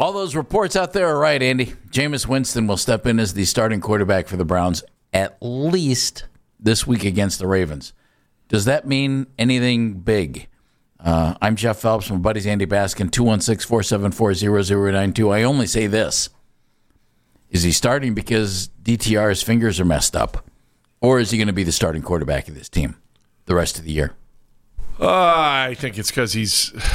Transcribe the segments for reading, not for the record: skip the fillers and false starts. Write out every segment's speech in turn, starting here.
All those reports out there are right, Andy. Jameis Winston will step in as the starting quarterback for the Browns at least this week against the Ravens. Does that mean anything big? I'm Jeff Phelps. My buddy's Andy Baskin, 216-474-0092. I only say this. Is he starting because DTR's fingers are messed up? Or is he going to be the starting quarterback of this team the rest of the year? I think it's because he's a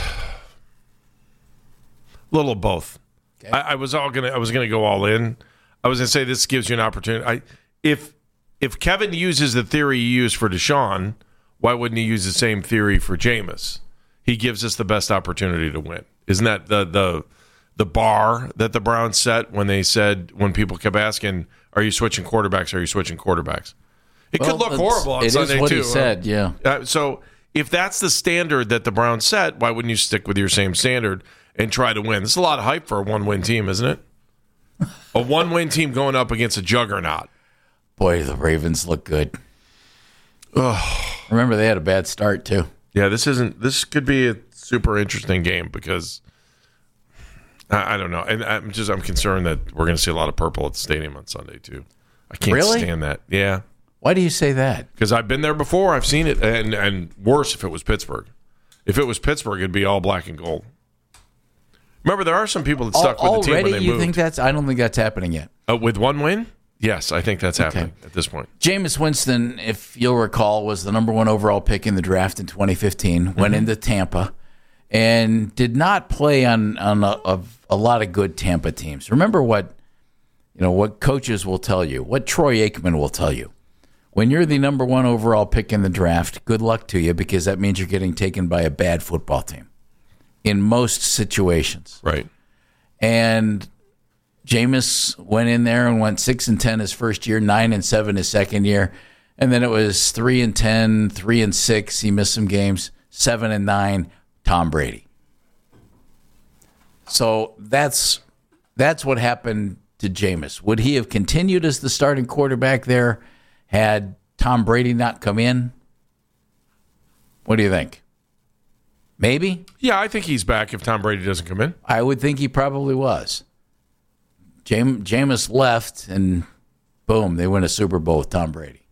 little of both. Okay. I was gonna go all in. I was gonna say this gives you an opportunity. If Kevin uses the theory he used for Deshaun, why wouldn't he use the same theory for Jameis? He gives us the best opportunity to win. Isn't that the bar that the Browns set when people kept asking, "Are you switching quarterbacks? Are you switching quarterbacks?" It could look horrible on Sunday too. It is what he said, yeah. So if that's the standard that the Browns set, why wouldn't you stick with your same standard and try to win? This is a lot of hype for a one-win team, isn't it? A one-win team going up against a juggernaut. Boy, the Ravens look good. Remember, they had a bad start, too. Yeah, this could be a super interesting game because I don't know. And I'm concerned that we're going to see a lot of purple at the stadium on Sunday, too. I can't stand that. Yeah. Why do you say that? Because I've been there before. I've seen it. And worse if it was Pittsburgh. If it was Pittsburgh, it'd be all black and gold. Remember, there are some people that stuck with the team when they moved. You think I don't think that's happening yet. With one win? Yes, I think that's happening at this point. Jameis Winston, if you'll recall, was the number 1 overall pick in the draft in 2015, went into Tampa, and did not play on a lot of good Tampa teams. Remember what coaches will tell you, what Troy Aikman will tell you. When you're the number 1 overall pick in the draft, good luck to you, because that means you're getting taken by a bad football team in most situations. Right. And Jameis went in there and went 6-10 his first year, 9-7 his second year, and then it was 3-10, 3-6. He missed some games, 7-9. Tom Brady. So that's what happened to Jameis. Would he have continued as the starting quarterback there had Tom Brady not come in? What do you think? Maybe? Yeah, I think he's back if Tom Brady doesn't come in. I would think he probably was. Jameis left, and boom, they win a Super Bowl with Tom Brady.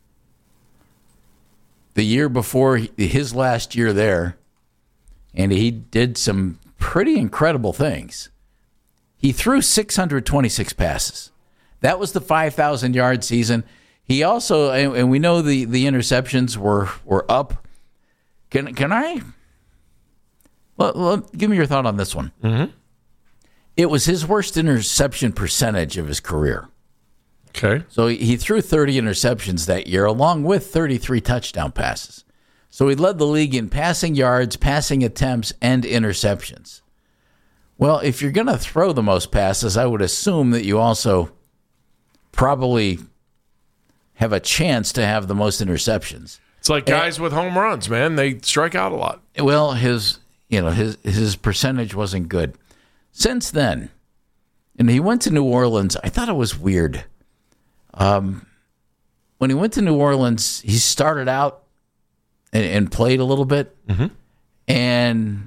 The year before, his last year there, and he did some pretty incredible things. He threw 626 passes. That was the 5,000-yard season. He also, and we know the interceptions were up. Can I? Well, give me your thought on this one. Mm-hmm. It was his worst interception percentage of his career. Okay. So he threw 30 interceptions that year, along with 33 touchdown passes. So he led the league in passing yards, passing attempts, and interceptions. Well, if you're going to throw the most passes, I would assume that you also probably have a chance to have the most interceptions. It's like guys with home runs, man. They strike out a lot. Well, his percentage wasn't good. Since then, and he went to New Orleans, I thought it was weird. When he went to New Orleans, he started out and played a little bit, and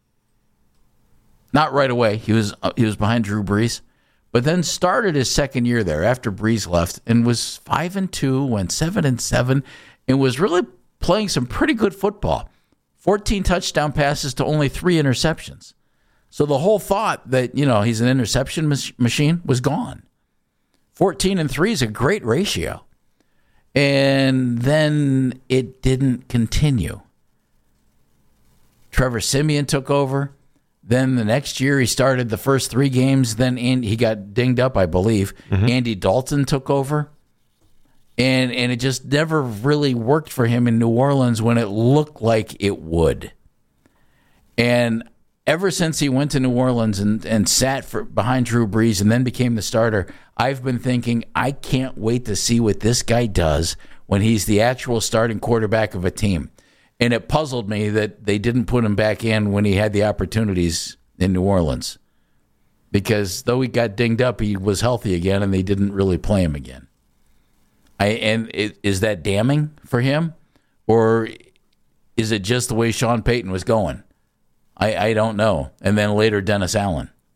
not right away. He was behind Drew Brees, but then started his second year there after Brees left and was 5-2, went 7-7, and was really playing some pretty good football. 14 touchdown passes to only 3 interceptions. So the whole thought that he's an interception machine was gone. 14-3 is a great ratio. And then it didn't continue. Trevor Siemian took over. Then the next year he started the first 3 games. Then he got dinged up, I believe. Andy Dalton took over. And it just never really worked for him in New Orleans when it looked like it would. And ever since he went to New Orleans and sat behind Drew Brees and then became the starter, I've been thinking, I can't wait to see what this guy does when he's the actual starting quarterback of a team. And it puzzled me that they didn't put him back in when he had the opportunities in New Orleans. Because though he got dinged up, he was healthy again, and they didn't really play him again. Is that damning for him? Or is it just the way Sean Payton was going? I don't know. And then later, Dennis Allen.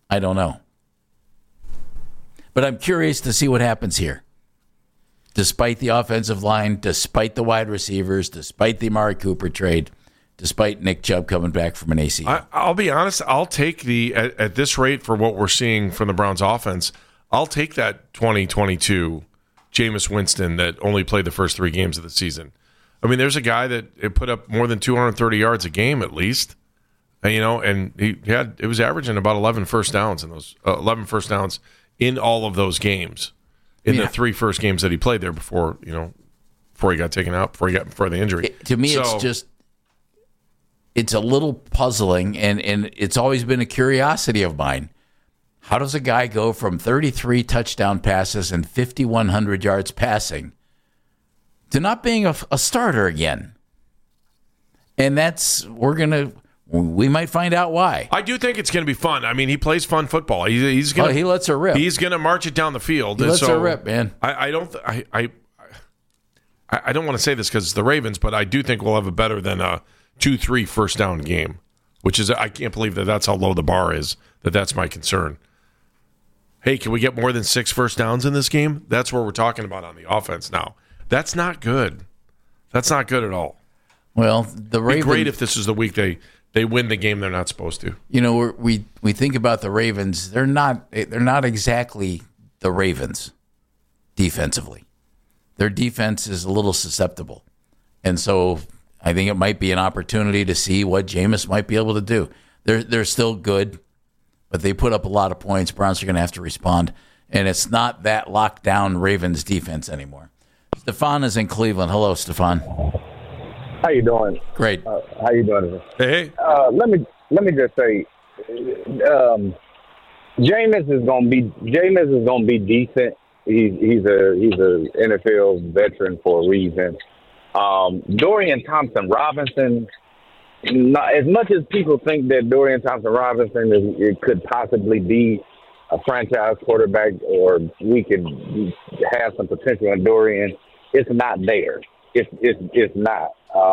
I don't know. But I'm curious to see what happens here. Despite the offensive line, despite the wide receivers, despite the Amari Cooper trade, despite Nick Chubb coming back from an ACL. I'll be honest, I'll take at this rate for what we're seeing from the Browns offense, I'll take that 2022 Jameis Winston that only played the first 3 games of the season. I mean, there's a guy that put up more than 230 yards a game at least. And it was averaging about 11 first downs in those 11 first downs in all of those games. In the 3 first games that he played there before he got taken out, before the injury. To me, it's a little puzzling, and it's always been a curiosity of mine. How does a guy go from 33 touchdown passes and 5,100 yards passing to not being a starter again? And we might find out why. I do think it's going to be fun. I mean, he plays fun football. He lets her rip. He's going to march it down the field. He lets her rip, man. I don't want to say this because it's the Ravens, but I do think we'll have a better than a 2-3 first down game, which is, I can't believe that's how low the bar is. That's my concern. Hey, can we get more than 6 first downs in this game? That's what we're talking about on the offense now. That's not good. That's not good at all. Well, the Ravens. It'd be great if this is the week they win the game they're not supposed to. We think about the Ravens. They're not exactly the Ravens defensively. Their defense is a little susceptible. And so I think it might be an opportunity to see what Jameis might be able to do. They're still good, but they put up a lot of points. Browns are going to have to respond. And it's not that lockdown Ravens defense anymore. Stefan is in Cleveland. Hello, Stefan. How you doing? Great. How you doing? Hey. Let me just say, Jameis is gonna be decent. He's a NFL veteran for a reason. Dorian Thompson-Robinson, as much as people think that Dorian Thompson-Robinson it could possibly be a franchise quarterback, or we could have some potential in Dorian, it's not there. It's not.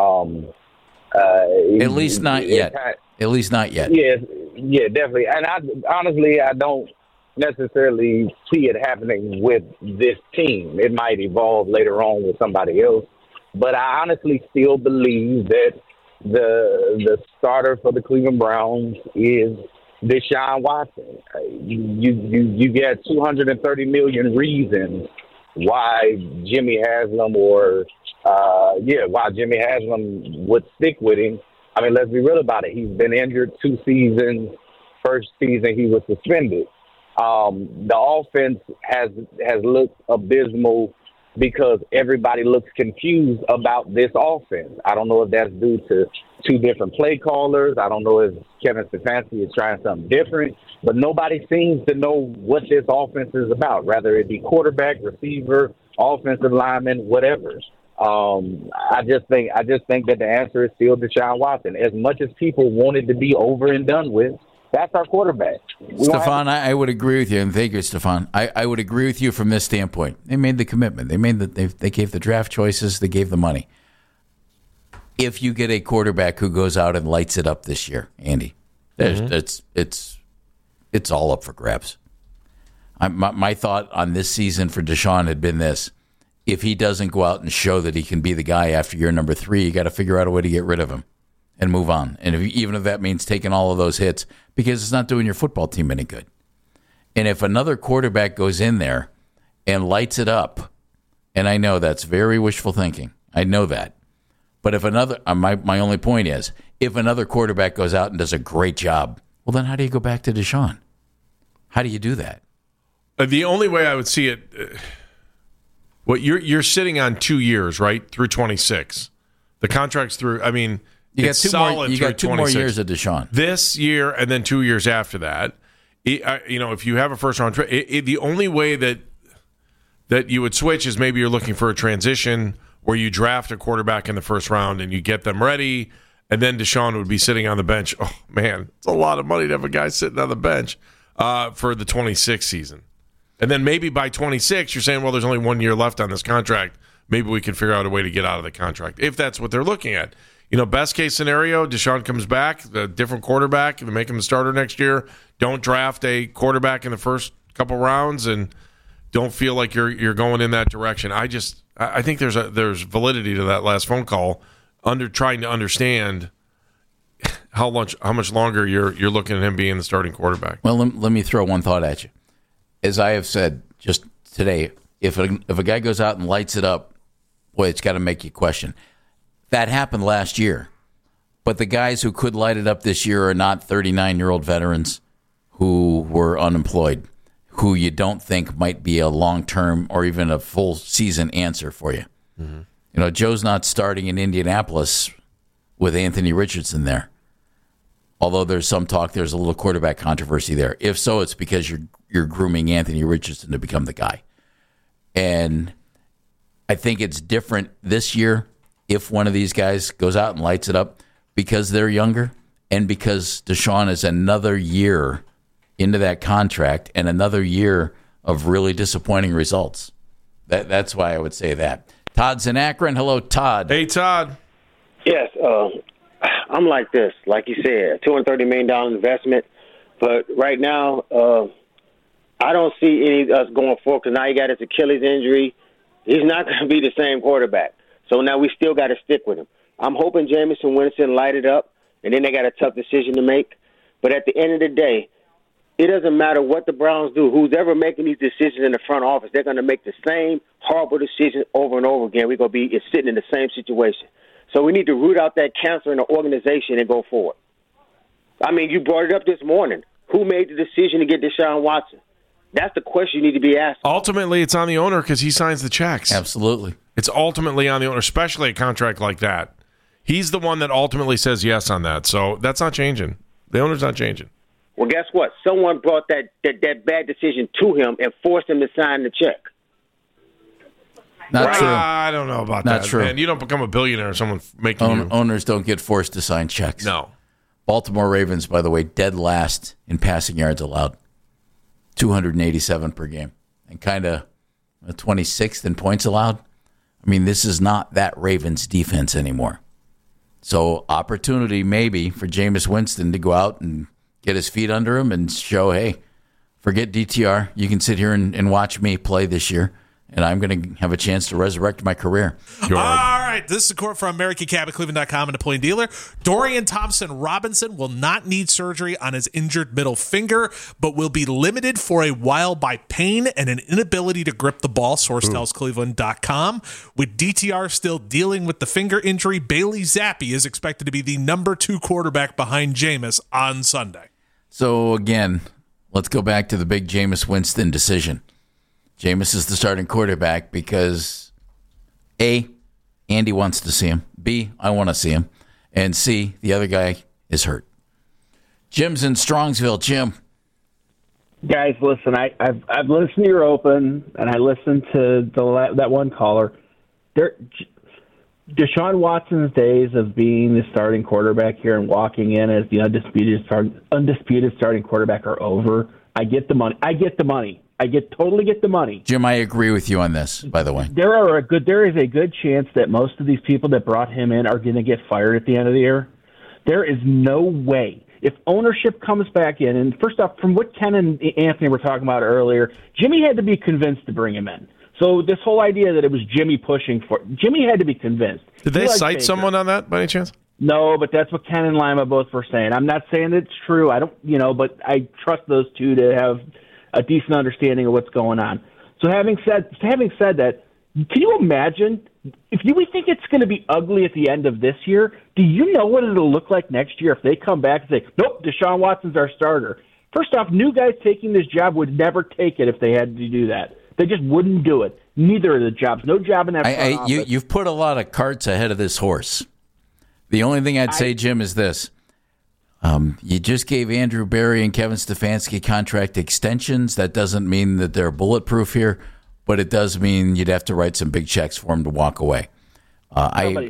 At least not yet. At least not yet. Yeah, definitely. And I don't necessarily see it happening with this team. It might evolve later on with somebody else. But I honestly still believe that the starter for the Cleveland Browns is Deshaun Watson. You get 230 million reasons why Jimmy Haslam why Jimmy Haslam would stick with him. I mean, let's be real about it. He's been injured 2 seasons. First season he was suspended. The offense has looked abysmal because everybody looks confused about this offense. I don't know if that's due to 2 different play callers. I don't know if Kevin Stefanski is trying something different, but nobody seems to know what this offense is about, whether it be quarterback, receiver, offensive lineman, whatever. I just think that the answer is still Deshaun Watson. As much as people wanted to be over and done with, that's our quarterback. Stefan, I would agree with you, and thank you, Stefan. I would agree with you from this standpoint. They made the commitment. They gave the draft choices. They gave the money. If you get a quarterback who goes out and lights it up this year, Andy, it's all up for grabs. My thought on this season for Deshaun had been this: if he doesn't go out and show that he can be the guy after year number 3, you got to figure out a way to get rid of him and move on. And even if that means taking all of those hits, because it's not doing your football team any good. And if another quarterback goes in there and lights it up, and I know that's very wishful thinking, I know that. But if another, my only point is, if another quarterback goes out and does a great job, well, then how do you go back to Deshaun? How do you do that? The only way I would see it, you're sitting on 2 years, right, through 26. The contract's through. I mean, you got two more years of Deshaun this year, and then 2 years after that. If you have a first round, the only way that you would switch is maybe you're looking for a transition where you draft a quarterback in the first round and you get them ready, and then Deshaun would be sitting on the bench. Oh man, it's a lot of money to have a guy sitting on the bench for the 26 season. And then maybe by 26, you're saying, well, there's only 1 year left on this contract. Maybe we can figure out a way to get out of the contract, if that's what they're looking at. best case scenario, Deshaun comes back, a different quarterback, and make him the starter next year. Don't draft a quarterback in the first couple rounds, and don't feel like you're going in that direction. I think there's validity to that last phone call, trying to understand how much longer you're looking at him being the starting quarterback. Well, let me throw one thought at you. As I have said just today, if a guy goes out and lights it up, boy, it's got to make you question. That happened last year. But the guys who could light it up this year are not 39-year-old veterans who were unemployed, who you don't think might be a long-term or even a full season answer for you. Mm-hmm. Joe's not starting in Indianapolis with Anthony Richardson there. Although there's some talk there's a little quarterback controversy there. If so, it's because you're grooming Anthony Richardson to become the guy. And I think it's different this year if one of these guys goes out and lights it up because they're younger and because Deshaun is another year into that contract and another year of really disappointing results. That's why I would say that. Todd's in Akron. Hello, Todd. Hey, Todd. Yes, I'm like this. Like you said, $230 million investment. But right now, I don't see any of us going forward because now he got his Achilles injury. He's not going to be the same quarterback. So now we still got to stick with him. I'm hoping Jameson Winston light it up, and then they got a tough decision to make. But at the end of the day, it doesn't matter what the Browns do. Who's ever making these decisions in the front office, they're going to make the same horrible decision over and over again. We're going to be sitting in the same situation. So we need to root out that cancer in the organization and go forward. I mean, you brought it up this morning. Who made the decision to get Deshaun Watson? That's the question you need to be asked. Ultimately, it's on the owner because he signs the checks. Absolutely. It's ultimately on the owner, especially a contract like that. He's the one that ultimately says yes on that. So that's not changing. The owner's not changing. Well, guess what? Someone brought that bad decision to him and forced him to sign the check. Not true. I don't know about that. Not true. Man, you don't become a billionaire if someone making you. Owners don't get forced to sign checks. No. Baltimore Ravens, by the way, dead last in passing yards allowed. 287 per game. And kind of 26th in points allowed. I mean, this is not that Ravens defense anymore. So opportunity maybe for Jameis Winston to go out and get his feet under him and show, hey, forget DTR. You can sit here and watch me play this year, and I'm going to have a chance to resurrect my career. All right, this is a quote from American Cab at Cleveland.com and a Point Dealer. Dorian Thompson-Robinson will not need surgery on his injured middle finger, but will be limited for a while by pain and an inability to grip the ball, source tells Cleveland.com. With DTR still dealing with the finger injury, Bailey Zappi is expected to be the number 2 quarterback behind Jameis on Sunday. So, again, let's go back to the big Jameis Winston decision. Jameis is the starting quarterback because, A, Andy wants to see him. B, I want to see him. And C, the other guy is hurt. Jim's in Strongsville. Jim. Guys, listen, I've listened to your open, and I listened to that one caller. Deshaun Watson's days of being the starting quarterback here and walking in as the undisputed starting quarterback are over. I get the money. I totally get the money. Jim, I agree with you on this, by the way. There is a good chance that most of these people that brought him in are going to get fired at the end of the year. There is no way. If ownership comes back in, and first off, from what Ken and Anthony were talking about earlier, Jimmy had to be convinced to bring him in. So this whole idea that it was Jimmy pushing for Jimmy had to be convinced. Did they cite someone on that by any chance? No, but that's what Ken and Lima both were saying. I'm not saying it's true. I don't, but I trust those two to have a decent understanding of what's going on. So having said that, can you imagine if we think it's going to be ugly at the end of this year? Do you know what it'll look like next year if they come back and say, nope, Deshaun Watson's our starter? First off, new guys taking this job would never take it if they had to do that. They just wouldn't do it. Neither of the jobs. No job in that front office. You've put a lot of carts ahead of this horse. The only thing I'd say, Jim, is this. You just gave Andrew Berry and Kevin Stefanski contract extensions. That doesn't mean that they're bulletproof here, but it does mean you'd have to write some big checks for them to walk away. I'm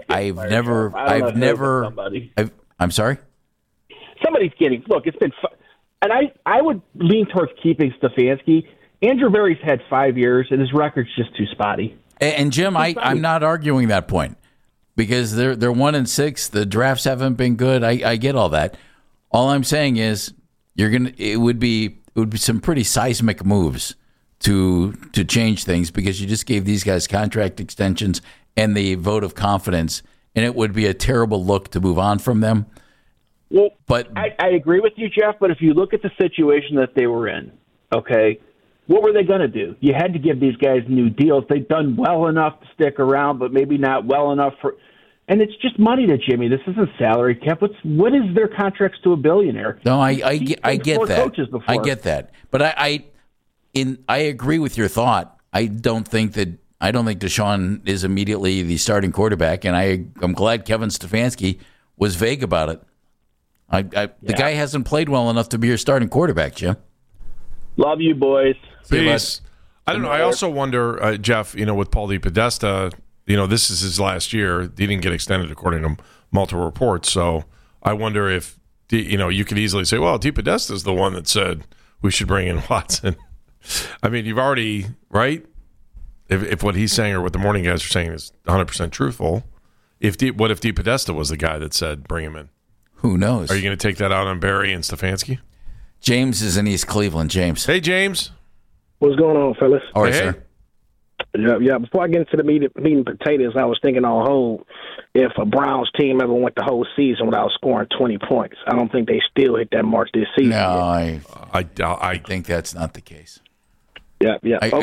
sorry? Somebody's getting – look, it's been – and I would lean towards keeping Stefanski. Andrew Berry's had 5 years, and his record's just too spotty. And Jim, I'm not arguing that point. because they're 1-6. The drafts haven't been good. I get all that. All I'm saying is it would be some pretty seismic moves to change things, because you just gave these guys contract extensions and the vote of confidence, and it would be a terrible look to move on from them. Well, but I agree with you, Jeff, but if you look at the situation that they were in, okay, what were they going to do? You had to give these guys new deals. They've done well enough to stick around, but maybe not well enough for – and it's just money to Jimmy. This isn't salary cap. What is their contracts to a billionaire? No, I get that. I get that. But I agree with your thought. I don't think Deshaun is immediately the starting quarterback, and I'm glad Kevin Stefanski was vague about it. The guy hasn't played well enough to be your starting quarterback, Jim. Love you, boys. Peace. I don't know. I also wonder, Jeff, with Paul DePodesta, this is his last year. He didn't get extended according to multiple reports. So I wonder if, you could easily say, well, DePodesta is the one that said we should bring in Watson. I mean, you've already, right? If what he's saying or what the morning guys are saying is 100% truthful, what if DePodesta was the guy that said bring him in? Who knows? Are you going to take that out on Barry and Stefanski? James is in East Cleveland. James. Hey, James. What's going on, fellas? All right, sir. Yeah. Before I get into the meat and potatoes, I was thinking on whole, if a Browns team ever went the whole season without scoring 20 points, I don't think they still hit that mark this season. No, I think that's not the case. Yeah.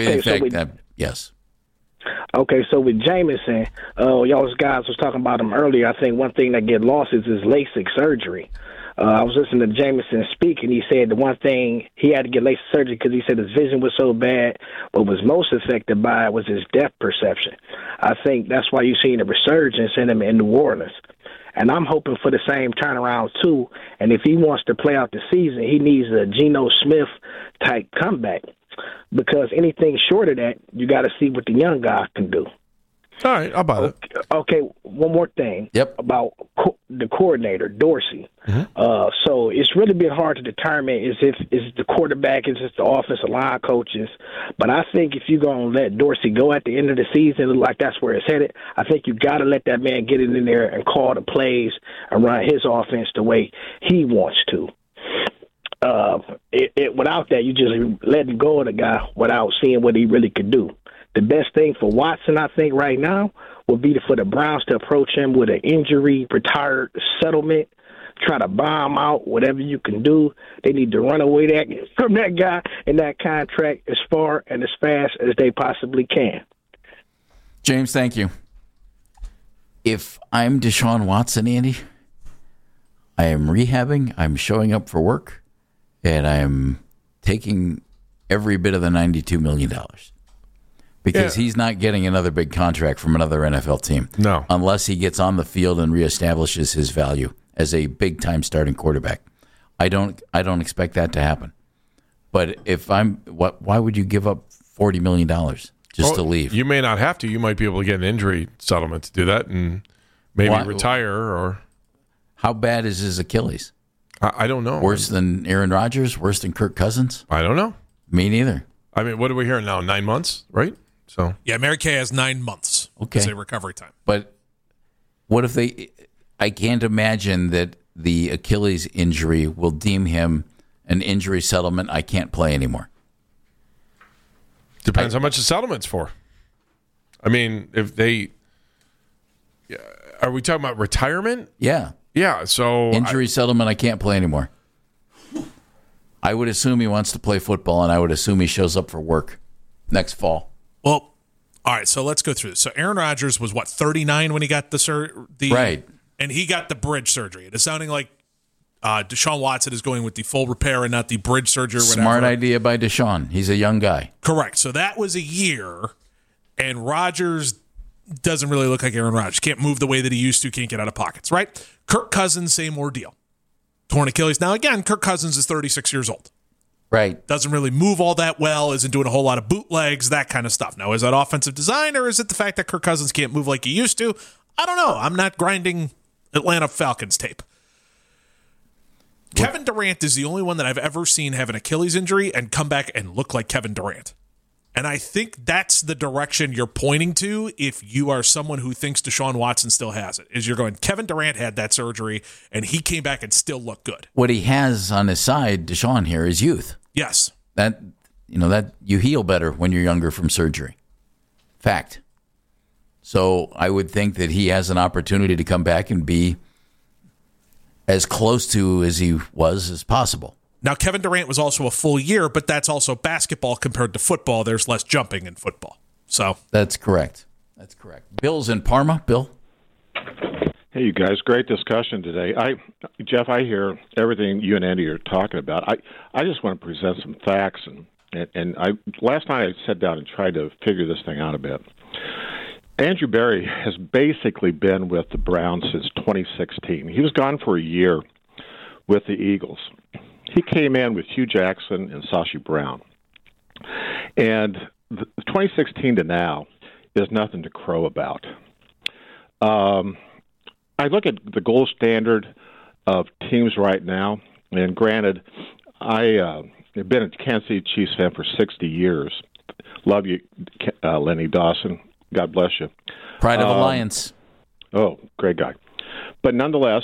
Yes. Okay, so with Jameson, y'all guys was talking about him earlier. I think one thing that get lost is his LASIK surgery. I was listening to Jameson speak, and he said the one thing he had to get LASIK surgery because he said his vision was so bad. What was most affected by it was his depth perception. I think that's why you're seeing a resurgence in him in New Orleans. And I'm hoping for the same turnaround, too. And if he wants to play out the season, he needs a Geno Smith-type comeback. Because anything short of that, you got to see what the young guy can do. All right, I'll buy it. Okay, one more thing about the coordinator, Dorsey. Mm-hmm. So it's really been hard to determine is the quarterback, is it the offensive line coaches. But I think if you're going to let Dorsey go at the end of the season, look like that's where it's headed, I think you got to let that man get in there and call the plays and run his offense the way he wants to. Without that, you just letting go of the guy without seeing what he really could do. The best thing for Watson, I think, right now would be for the Browns to approach him with an injury retired settlement, try to buy him out, whatever you can do. They need to run away from that guy and that contract as far and as fast as they possibly can. James, thank you. If I'm Deshaun Watson, Andy, I am rehabbing, I'm showing up for work, and I am taking every bit of the $92 million. Because he's not getting another big contract from another NFL team. No. Unless he gets on the field and reestablishes his value as a big-time starting quarterback. I don't expect that to happen. But why would you give up $40 million just to leave? You may not have to. You might be able to get an injury settlement to do that and maybe retire. Or how bad is his Achilles? I don't know. Worse than Aaron Rodgers? Worse than Kirk Cousins? I don't know. Me neither. I mean, what are we hearing now? 9 months, right? So yeah, Mary Kay has 9 months as a recovery time. But what if I can't imagine that the Achilles injury will deem him an injury settlement. I can't play anymore. Depends how much the settlement's for. I mean, are we talking about retirement? Yeah. Yeah, so injury settlement, I can't play anymore. I would assume he wants to play football, and I would assume he shows up for work next fall. Well, all right, so let's go through this. So Aaron Rodgers was, 39 when he got the right. And he got the bridge surgery. It is sounding like Deshaun Watson is going with the full repair and not the bridge surgery or whatever. Smart idea by Deshaun. He's a young guy. Correct. So that was a year, and Rodgers doesn't really look like Aaron Rodgers. Can't move the way that he used to, can't get out of pockets, right? Kirk Cousins, same ordeal. Torn Achilles. Now, again, Kirk Cousins is 36 years old. Right. Doesn't really move all that well, isn't doing a whole lot of bootlegs, that kind of stuff. Now, is that offensive design, or is it the fact that Kirk Cousins can't move like he used to? I don't know. I'm not grinding Atlanta Falcons tape. Kevin Durant is the only one that I've ever seen have an Achilles injury and come back and look like Kevin Durant. And I think that's the direction you're pointing to if you are someone who thinks Deshaun Watson still has it, is you're going, Kevin Durant had that surgery, and he came back and still looked good. What he has on his side, Deshaun here, is youth. Yes. That you heal better when you're younger from surgery. Fact. So I would think that he has an opportunity to come back and be as close to as he was as possible. Now, Kevin Durant was also a full year, but that's also basketball compared to football. There's less jumping in football. So that's correct. That's correct. Bill's in Parma. Bill? Hey, you guys. Great discussion today. Jeff, I hear everything you and Andy are talking about. I just want to present some facts. And last night I sat down and tried to figure this thing out a bit. Andrew Berry has basically been with the Browns since 2016. He was gone for a year with the Eagles. He came in with Hugh Jackson and Sashi Brown. And the 2016 to now is nothing to crow about. I look at the gold standard of teams right now, and granted, I've been a Kansas City Chiefs fan for 60 years. Love you, Lenny Dawson. God bless you. Pride of Alliance. Oh, great guy. But nonetheless,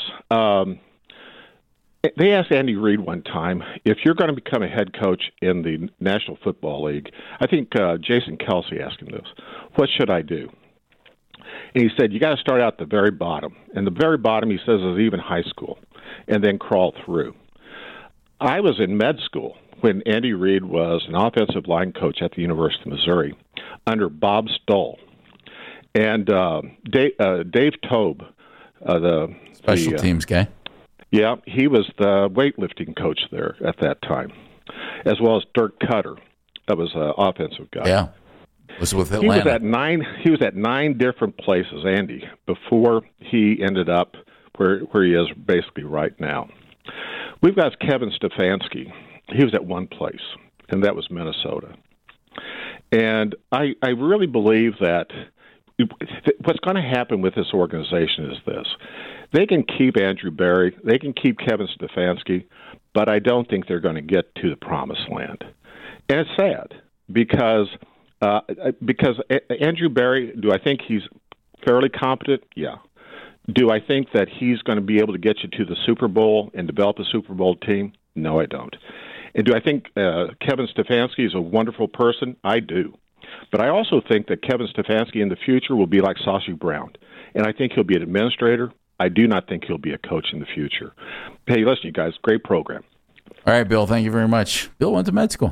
they asked Andy Reid one time, if you're going to become a head coach in the National Football League, I think Jason Kelsey asked him this, what should I do? And he said, you got to start out at the very bottom. And the very bottom, he says, is even high school, and then crawl through. I was in med school when Andy Reid was an offensive line coach at the University of Missouri under Bob Stoll. And Dave Tobe, the special teams guy. Yeah, he was the weightlifting coach there at that time, as well as Dirk Cutter, that was an offensive guy. Yeah, was with Atlanta. He was at 9 different places, Andy, before he ended up where he is basically right now. We've got Kevin Stefanski. He was at one place, and that was Minnesota. And I really believe that what's going to happen with this organization is this. They can keep Andrew Berry, they can keep Kevin Stefanski, but I don't think they're going to get to the promised land. And it's sad because Andrew Berry, do I think he's fairly competent? Yeah. Do I think that he's going to be able to get you to the Super Bowl and develop a Super Bowl team? No, I don't. And do I think Kevin Stefanski is a wonderful person? I do. But I also think that Kevin Stefanski in the future will be like Sashi Brown. And I think he'll be an administrator. I do not think he'll be a coach in the future. Hey, listen, you guys, great program. All right, Bill, thank you very much. Bill went to med school.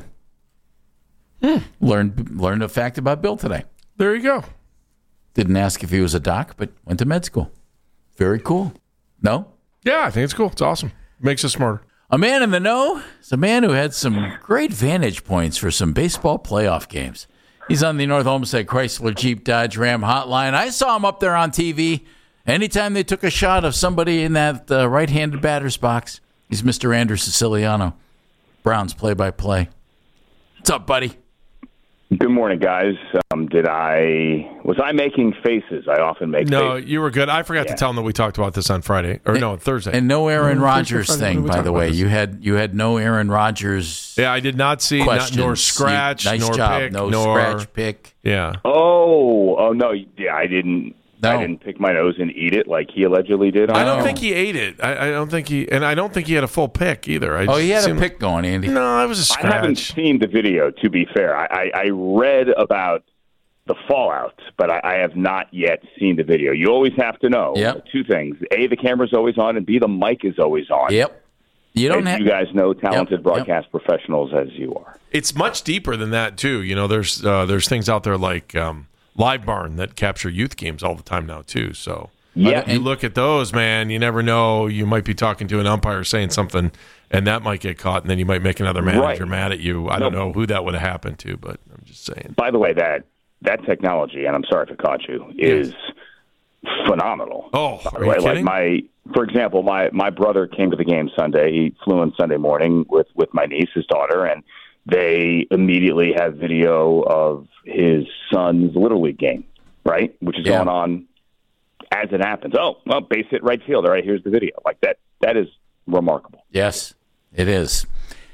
Learned a fact about Bill today. There you go. Didn't ask if he was a doc, but went to med school. Very cool. No? Yeah, I think it's cool. It's awesome. Makes us smarter. A man in the know is a man who had some great vantage points for some baseball playoff games. He's on the North Olmsted Chrysler Jeep Dodge Ram hotline. I saw him up there on TV. Anytime they took a shot of somebody in that right-handed batter's box, he's Mr. Andrew Siciliano, Browns play-by-play. What's up, buddy? Good morning, guys. Was I making faces? I often make faces. No, you were good. I forgot to tell them that we talked about this on Friday. Thursday. And no Aaron Rodgers thing, by the way. You had no Aaron Rodgers. Yeah, I did not see nor scratch, nice nor job. pick, no scratch pick. Yeah. Oh no. Yeah, I didn't. No. I didn't pick my nose and eat it like he allegedly did. I don't think he ate it. I don't think he had a full pick either. He had a pick going, Andy. No, it was a scratch. I haven't seen the video, to be fair. I read about the fallout, but I have not yet seen the video. You always have to know two things. A, the camera's always on, and B, the mic is always on. Yep. You guys know, talented broadcast professionals as you are. It's much deeper than that, too. You know, there's things out there like Live Barn that capture youth games all the time now, too. So you look at those, man, you never know. You might be talking to an umpire saying something, and that might get caught, and then you might make another manager mad at you. I don't know who that would have happened to, but I'm just saying. By the way, that technology, and I'm sorry if it caught you, is phenomenal. Oh, are you kidding? Like for example, my brother came to the game Sunday. He flew in Sunday morning with my niece, his daughter, and they immediately have video of his son's Little League game, right? Which is going on as it happens. Oh, well, base hit right field. All right, here's the video. Like that is remarkable. Yes, it is.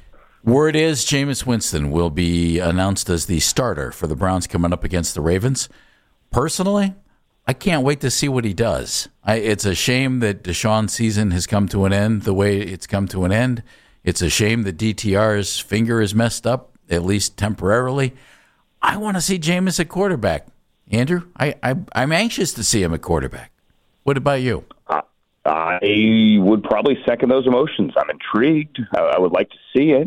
Word is Jameis Winston will be announced as the starter for the Browns coming up against the Ravens. Personally, I can't wait to see what he does. It's a shame that Deshaun's season has come to an end the way it's come to an end. It's a shame that DTR's finger is messed up, at least temporarily. I want to see Jameis at quarterback. Andrew, I'm anxious to see him at quarterback. What about you? I would probably second those emotions. I'm intrigued. I would like to see it.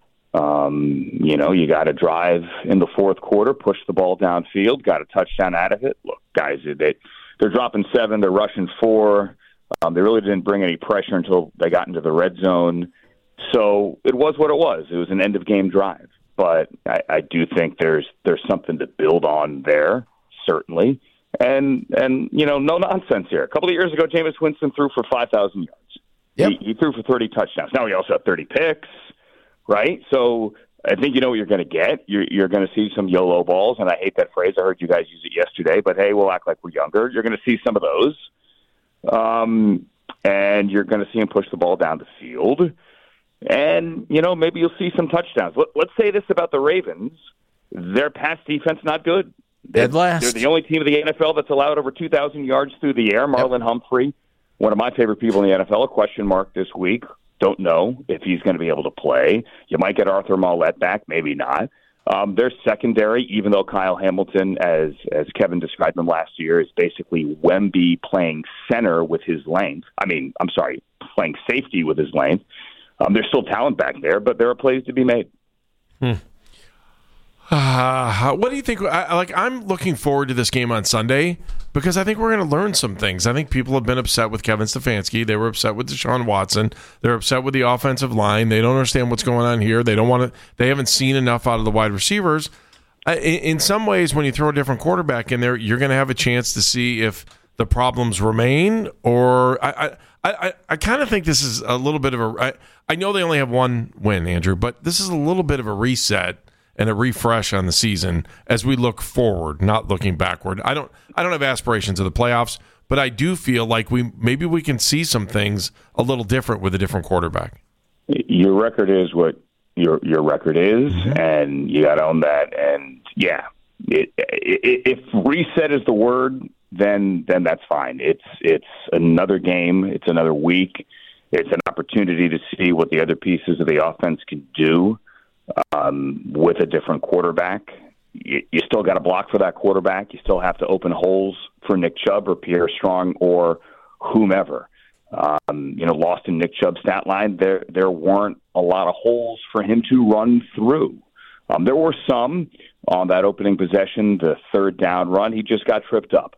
You got to drive in the fourth quarter, push the ball downfield, got a touchdown out of it. Look, guys, they're dropping 7, they're rushing 4. They really didn't bring any pressure until they got into the red zone. So it was what it was. It was an end-of-game drive. But I do think there's something to build on there, certainly. And no nonsense here. A couple of years ago, Jameis Winston threw for 5,000 yards. Yep. He threw for 30 touchdowns. Now he also had 30 picks, right? So I think you know what you're going to get. You're going to see some YOLO balls, and I hate that phrase. I heard you guys use it yesterday, but hey, we'll act like we're younger. You're going to see some of those. And you're going to see him push the ball down the field. And, maybe you'll see some touchdowns. Let's say this about the Ravens. Their pass defense not good. Dead last. They're the only team in the NFL that's allowed over 2,000 yards through the air. Marlon Humphrey, one of my favorite people in the NFL, a question mark this week. Don't know if he's going to be able to play. You might get Arthur Maulet back, maybe not. Their secondary, even though Kyle Hamilton, as Kevin described him last year, is basically Wemby playing center with his length. Playing safety with his length. There's still talent back there, but there are plays to be made. What do you think? I'm looking forward to this game on Sunday because I think we're going to learn some things. I think people have been upset with Kevin Stefanski. They were upset with Deshaun Watson. They're upset with the offensive line. They don't understand what's going on here. They don't want to. They haven't seen enough out of the wide receivers. In some ways, when you throw a different quarterback in there, you're going to have a chance to see if the problems remain. Or I kind of think this is a little bit of a. I know they only have one win, Andrew, but this is a little bit of a reset and a refresh on the season as we look forward, not looking backward. I don't have aspirations of the playoffs, but I do feel like we can see some things a little different with a different quarterback. Your record is what your record is, and you got to own that. And yeah, if reset is the word, then that's fine. It's another game. It's another week. It's an opportunity to see what the other pieces of the offense can do. With a different quarterback, you still got to block for that quarterback. You still have to open holes for Nick Chubb or Pierre Strong or whomever. Lost in Nick Chubb's stat line, there weren't a lot of holes for him to run through. There were some on that opening possession, the third down run. He just got tripped up.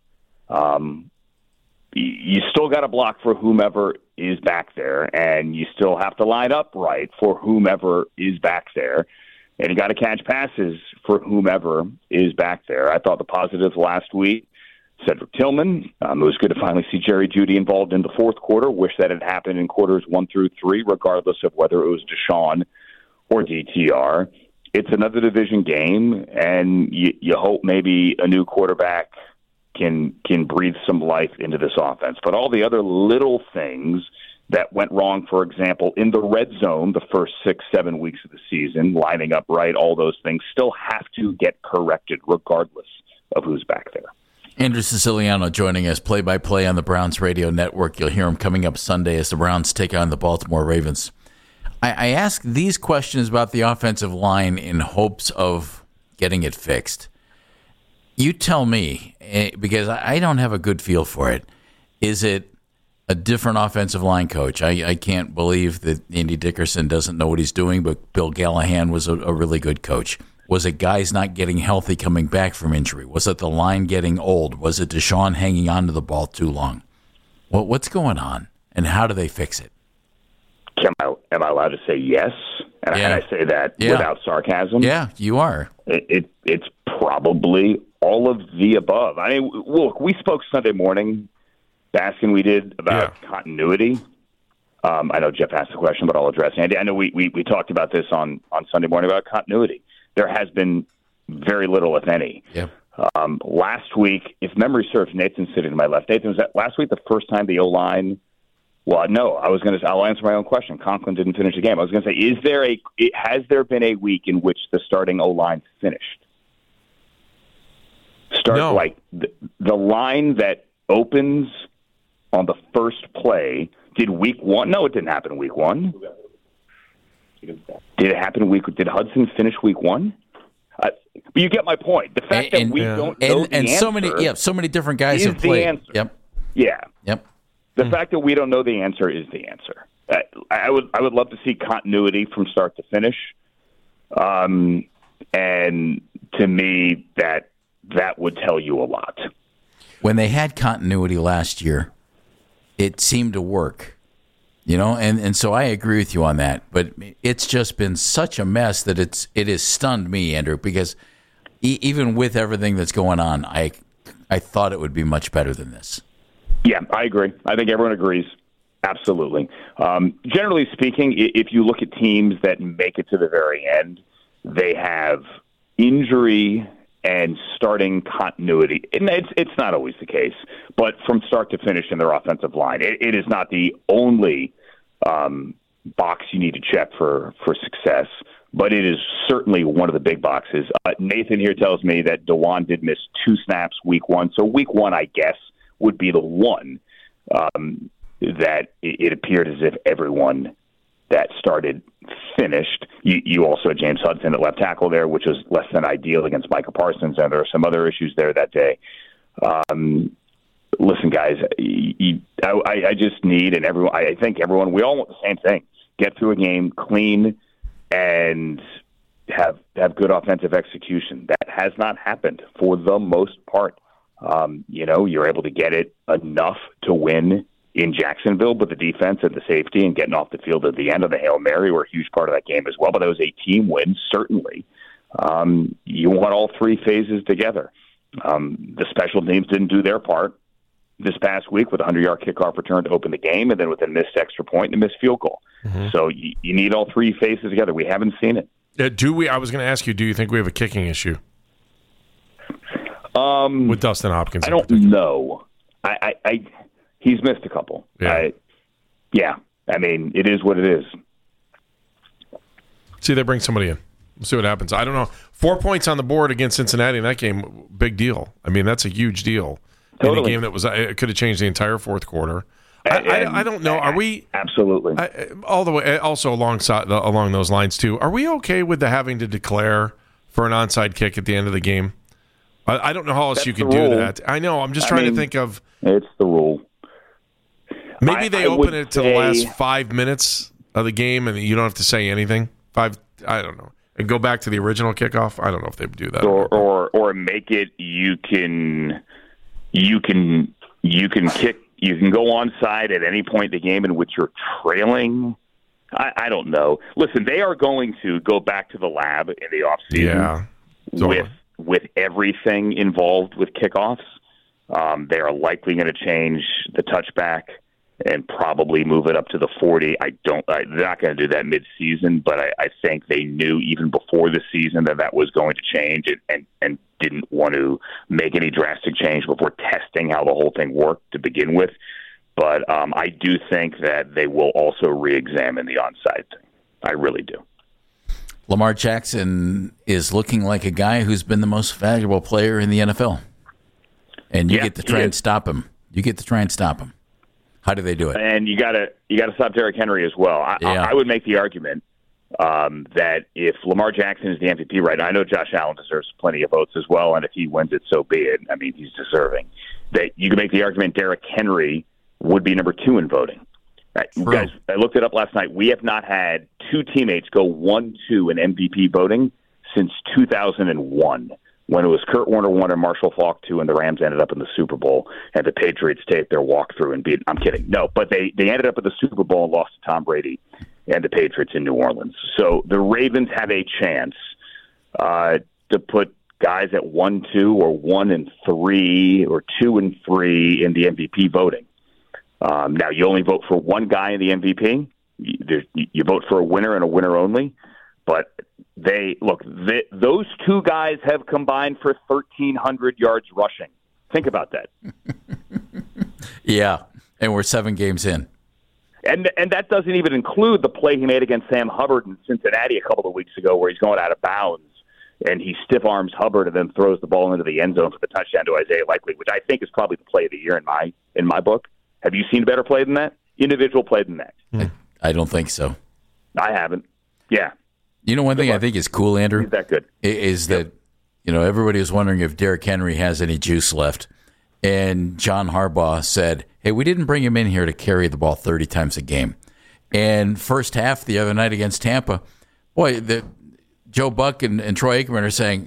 You still got to block for whomever is back there, and you still have to line up right for whomever is back there, and you got to catch passes for whomever is back there. I thought the positives last week, Cedric Tillman. It was good to finally see Jerry Jeudy involved in the fourth quarter. Wish that had happened in quarters 1 through 3, regardless of whether it was Deshaun or DTR. It's another division game, and you hope maybe a new quarterback can breathe some life into this offense. But all the other little things that went wrong, for example, in the red zone the first 6-7 weeks of the season, lining up right, all those things still have to get corrected regardless of who's back there. Andrew Siciliano joining us, play-by-play on the Browns radio network. You'll hear him coming up Sunday as the Browns take on the Baltimore Ravens. I ask these questions about the offensive line in hopes of getting it fixed. You tell me, because I don't have a good feel for it. Is it a different offensive line coach? I can't believe that Andy Dickerson doesn't know what he's doing, but Bill Callahan was a really good coach. Was it guys not getting healthy coming back from injury? Was it the line getting old? Was it Deshaun hanging on to the ball too long? What's going on, and how do they fix it? Am I allowed to say yes? And I say that without sarcasm? Yeah, you are. It's probably all of the above. I mean, look, we spoke Sunday morning, Baskin, we did about continuity. I know Jeff asked the question, but I'll address Andy. I know we talked about this on Sunday morning about continuity. There has been very little, if any. Yep. Last week, if memory serves, Nathan's sitting to my left. Nathan, was that last week the first time the O-line Well, no, I'll answer my own question. Conklin didn't finish the game. I was going to say, has there been a week in which the starting O-line finished? No. Like the line that opens on the first play, did week one? No, it didn't happen week one. Did it happen did Hudson finish week one? But you get my point. The fact that we don't know the answer. So many different guys have played. The answer. Yep. Yeah. Yep. The fact that we don't know the answer is the answer. I would love to see continuity from start to finish. And to me, that would tell you a lot. When they had continuity last year, it seemed to work, and so I agree with you on that. But it's just been such a mess that it has stunned me, Andrew, because even with everything that's going on, I thought it would be much better than this. Yeah, I agree. I think everyone agrees. Absolutely. Generally speaking, if you look at teams that make it to the very end, they have injury and starting continuity. And it's not always the case, but from start to finish in their offensive line, it is not the only box you need to check for success, but it is certainly one of the big boxes. Nathan here tells me that DeJuan did miss 2 snaps week one. So week one, I guess, would be the one that it appeared as if everyone that started finished. You also had James Hudson at left tackle there, which was less than ideal against Micah Parsons, and there are some other issues there that day. Listen, guys, I just need, and everyone, I think everyone, we all want the same thing: get through a game clean and have good offensive execution. That has not happened for the most part. You're able to get it enough to win in Jacksonville, but the defense and the safety and getting off the field at the end of the Hail Mary were a huge part of that game as well. But that was a team win, certainly. You want all 3 phases together. The special teams didn't do their part this past week with a 100-yard kickoff return to open the game, and then with a missed extra point and a missed field goal. Mm-hmm. So you need all 3 phases together. We haven't seen it. I was going to ask you, do you think we have a kicking issue? With Dustin Hopkins? I don't know. He's missed a couple. Yeah. I mean, it is what it is. See, they bring somebody in. We'll see what happens. I don't know. 4 points on the board against Cincinnati in that game, big deal. I mean, that's a huge deal. Totally. In a game that it could have changed the entire fourth quarter. I don't know. Are we absolutely all the way? Also along those lines too. Are we okay with the having to declare for an onside kick at the end of the game? I don't know how else you could do that. I know. I'm just trying to think of. It's the rule. Maybe they open it to the last 5 minutes of the game, and you don't have to say anything. I don't know, and go back to the original kickoff. I don't know if they would do that, or make it you can kick. You can go onside at any point in the game in which you're trailing. I don't know. Listen, they are going to go back to the lab in the offseason with everything involved with kickoffs. They are likely going to change the touchback and probably move it up to the 40. They're not going to do that mid-season, but I think they knew even before the season that was going to change and didn't want to make any drastic change before testing how the whole thing worked to begin with. But I do think that they will also re-examine the onside thing. I really do. Lamar Jackson is looking like a guy who's been the most valuable player in the NFL. And you get to try and stop him. How do they do it? And you got to stop Derrick Henry as well. I would make the argument that if Lamar Jackson is the MVP right now, I know Josh Allen deserves plenty of votes as well, and if he wins it, so be it. I mean, he's deserving. That you can make the argument Derrick Henry would be number 2 in voting. Right. Guys, I looked it up last night. We have not had 2 teammates go 1-2 in MVP voting since 2001. When it was Kurt Warner 1 and Marshall Faulk 2, and the Rams ended up in the Super Bowl, and the Patriots take their walkthrough and beat. I'm kidding. No, but they ended up at the Super Bowl and lost to Tom Brady and the Patriots in New Orleans. So the Ravens have a chance to put guys at 1-2 or 1-3 or 2-3 in the MVP voting. Now, you only vote for one guy in the MVP. You vote for a winner and a winner only. But those 2 guys have combined for 1,300 yards rushing. Think about that. Yeah, and we're 7 games in. And that doesn't even include the play he made against Sam Hubbard in Cincinnati a couple of weeks ago where he's going out of bounds and he stiff arms Hubbard and then throws the ball into the end zone for the touchdown to Isaiah Likely, which I think is probably the play of the year in my book. Have you seen a better play than that? Individual play than that? I don't think so. I haven't. Yeah. You know, one thing I think is cool, Andrew, He's that good. is that, everybody was wondering if Derrick Henry has any juice left. And John Harbaugh said, hey, we didn't bring him in here to carry the ball 30 times a game. And first half the other night against Tampa, boy, Joe Buck and Troy Aikman are saying,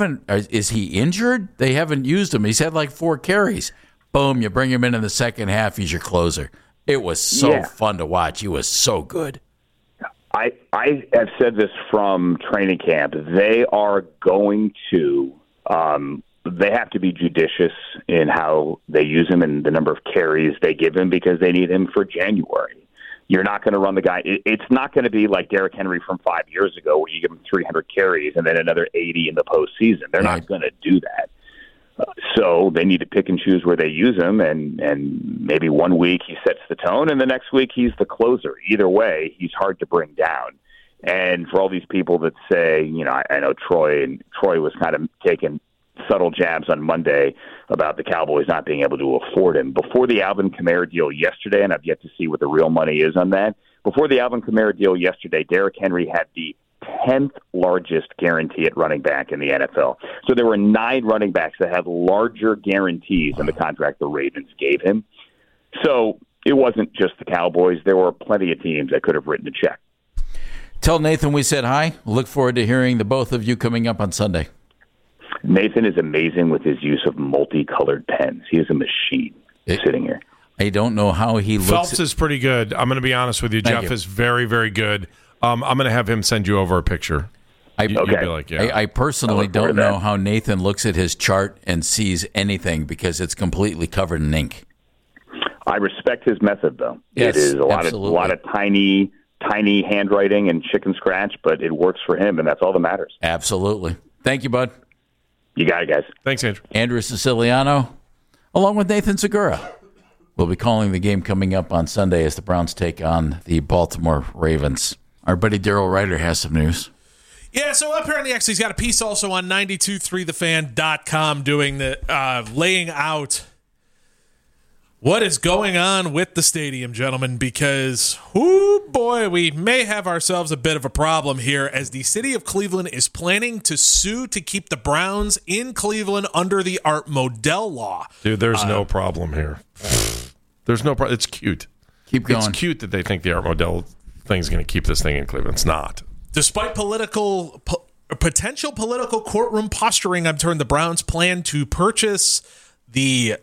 is he injured? They haven't used him. He's had like 4 carries. Boom, you bring him in the second half, he's your closer. It was so fun to watch. He was so good. I have said this from training camp. They are going to they have to be judicious in how they use him and the number of carries they give him because they need him for January. You're not going to run the guy. It's not going to be like Derrick Henry from 5 years ago where you give him 300 carries and then another 80 in the postseason. They're not going to do that. So they need to pick and choose where they use him, and maybe one week he sets the tone, and the next week he's the closer. Either way, he's hard to bring down. And for all these people that say, I know Troy was kind of taking subtle jabs on Monday about the Cowboys not being able to afford him. Before the Alvin Kamara deal yesterday, and I've yet to see what the real money is on that, before the Alvin Kamara deal yesterday, Derrick Henry had the 10th largest guarantee at running back in the NFL. So there were 9 running backs that had larger guarantees than the contract the Ravens gave him. So it wasn't just the Cowboys. There were plenty of teams that could have written a check. Tell Nathan we said hi. Look forward to hearing the both of you coming up on Sunday. Nathan is amazing with his use of multicolored pens. He is a machine sitting here. I don't know how he looks. Phelps is pretty good. I'm going to be honest with you. Jeff is very, very good. I'm going to have him send you over a picture. You'll be like, I personally don't know how Nathan looks at his chart and sees anything because it's completely covered in ink. I respect his method, though. Yes, it is a lot of tiny handwriting and chicken scratch, but it works for him, and that's all that matters. Absolutely. Thank you, bud. You got it, guys. Thanks, Andrew. Andrew Siciliano, along with Nathan Segura. We'll be calling the game coming up on Sunday as the Browns take on the Baltimore Ravens. Our buddy Daryl Ryder has some news. Yeah, so up here on the X, he's got a piece also on 923thefan.com doing the laying out what is going on with the stadium, gentlemen, because, we may have ourselves a bit of a problem here as the city of Cleveland is planning to sue to keep the Browns in Cleveland under the Art Modell law. Dude, there's no problem here. There's no problem. It's cute. Keep going. It's cute that they think the Art Modell thing's going to keep this thing in Cleveland. It's not. Despite potential political courtroom posturing, the Browns plan to purchase the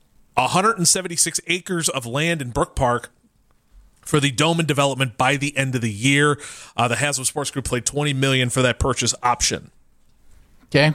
176 acres of land in Brook Park for the Doman development by the end of the year. The Haslam Sports Group paid $20 million for that purchase option. Okay.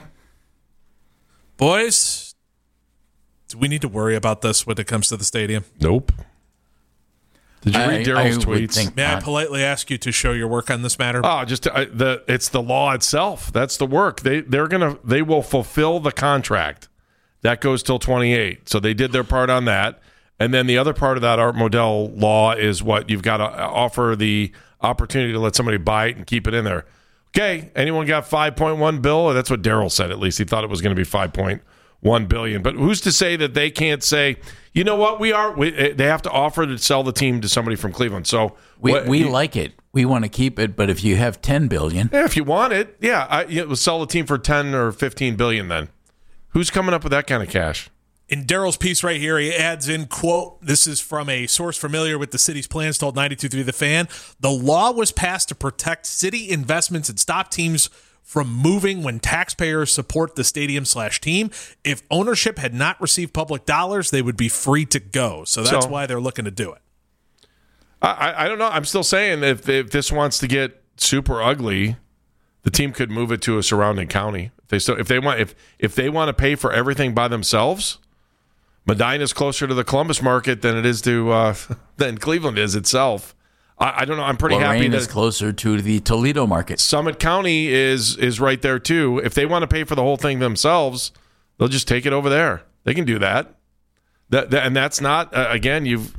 Boys, do we need to worry about this when it comes to the stadium? Nope. Did you read Daryl's tweets? May I politely ask you to show your work on this matter? Oh, it's the law itself. That's the work. They will fulfill the contract. That goes till 28. So they did their part on that. And then the other part of that Art Modell law is what you've got to offer the opportunity to let somebody buy it and keep it in there. Okay, anyone got $5.1 billion? That's what Daryl said, at least. He thought it was going to be $5.1 billion. But who's to say that they can't say, you know what, they have to offer to sell the team to somebody from Cleveland. So we like it. We want to keep it, but if you have $10 billion. Yeah, if you want it, we'll sell the team for $10 or $15 billion then. Who's coming up with that kind of cash? In Daryl's piece right here, he adds in, quote, this is from a source familiar with the city's plans told 92.3 The Fan. The law was passed to protect city investments and stop teams from moving when taxpayers support the stadium/team. If ownership had not received public dollars, they would be free to go. So that's why they're looking to do it. I don't know. I'm still saying if this wants to get super ugly, the team could move it to a surrounding county. If they want to pay for everything by themselves, Medina's closer to the Columbus market than it is to than Cleveland is itself. I don't know. I'm pretty happy that is closer to the Toledo market. Summit County is right there too. If they want to pay for the whole thing themselves, they'll just take it over there. They can do that. And that's not again.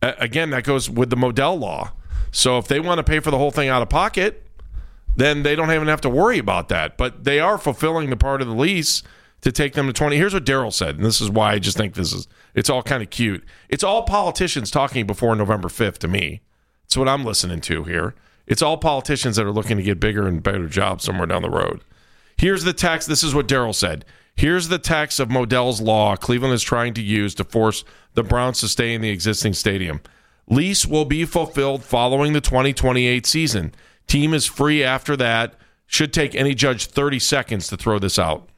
Again, that goes with the Modell law. So if they want to pay for the whole thing out of pocket, then they don't even have to worry about that. But they are fulfilling the part of the lease to take them to 20. Here's what Daryl said, and this is why I just think it's all kind of cute. It's all politicians talking before November 5th to me. It's what I'm listening to here. It's all politicians that are looking to get bigger and better jobs somewhere down the road. Here's the text. This is what Daryl said. Here's the text of Modell's law Cleveland is trying to use to force the Browns to stay in the existing stadium. Lease will be fulfilled following the 2028 season. Team is free after that. Should take any judge 30 seconds to throw this out.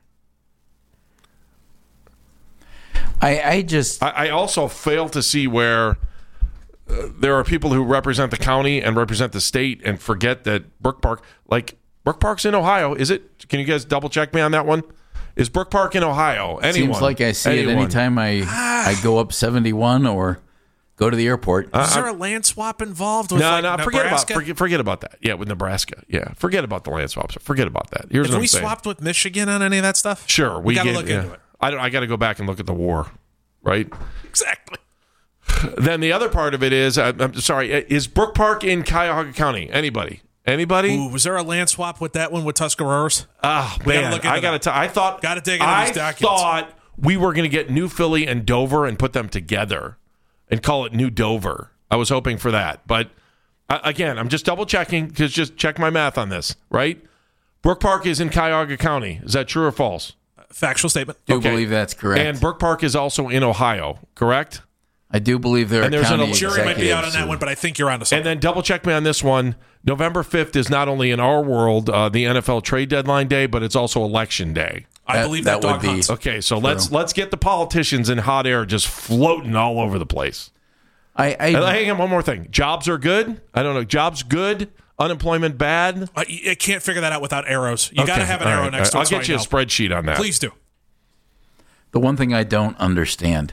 I also fail to see where there are people who represent the county and represent the state and forget that Brook Park, Brook Park's in Ohio, is it? Can you guys double check me on that one? Is Brook Park in Ohio? Anyone? Seems like I see it anytime I go up 71 or go to the airport. Is there a land swap involved with forget about that. Yeah, with Nebraska. Yeah, forget about the land swaps. Forget about that. Here's what I'm saying. Swapped with Michigan on any of that stuff? Sure. We got to look into it. I got to go back and look at the war, right? Exactly. Then the other part of it is, I'm sorry, is Brook Park in Cuyahoga County? Anybody? Ooh, was there a land swap with that one with Tuscaroras? Oh, man. I got to dig into these documents. I thought we were going to get New Philly and Dover and put them together and call it New Dover. I was hoping for that. But, again, I'm just double-checking because just check my math on this, right? Brook Park is in Cuyahoga County. Is that true or false? Factual statement. I do believe that's correct. And Brook Park is also in Ohio, correct? I do believe there are county jury might be out on that one, but I think you're on to something. And then double-check me on this one. November 5th is not only in our world the NFL trade deadline day, but it's also election day. I believe that dog hunts. Okay, so let's get the politicians in hot air just floating all over the place. Hang on, one more thing. Jobs are good. I don't know. Jobs good. Unemployment bad. I can't figure that out without arrows. You got to have an arrow next to it. I'll get you a spreadsheet on that. Please do. The one thing I don't understand,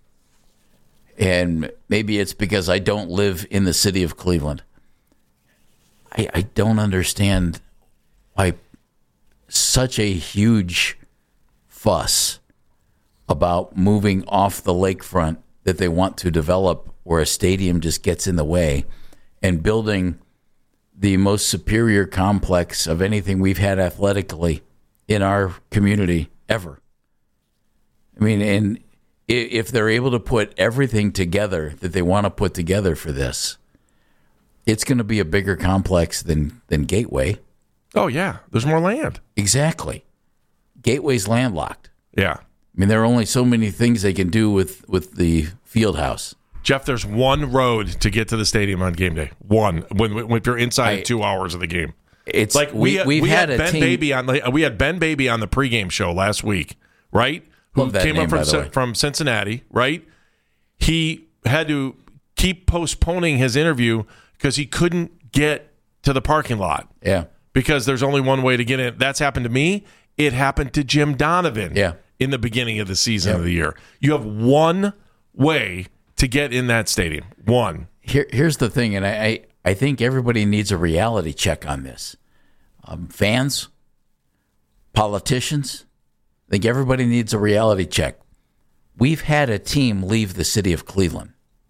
and maybe it's because I don't live in the city of Cleveland, I don't understand why such a huge fuss about moving off the lakefront that they want to develop where a stadium just gets in the way and building the most superior complex of anything we've had athletically in our community ever. I mean, and if they're able to put everything together that they want to put together for this, it's going to be a bigger complex than Gateway. Oh, yeah. There's more land. Exactly. Gateway's landlocked. Yeah. I mean, there are only so many things they can do with the field house. Jeff, there's one road to get to the stadium on game day. One. When you're inside 2 hours of the game. It's like we had Ben Baby on the pregame show last week, right? Who came up from Cincinnati, right? He had to keep postponing his interview because he couldn't get to the parking lot. Yeah. Because there's only one way to get in. That's happened to me. It happened to Jim Donovan in the beginning of the season of the year. You have one way to get in that stadium. One. Here's the thing, and I think everybody needs a reality check on this. Fans, politicians, I think everybody needs a reality check. We've had a team leave the city of Cleveland.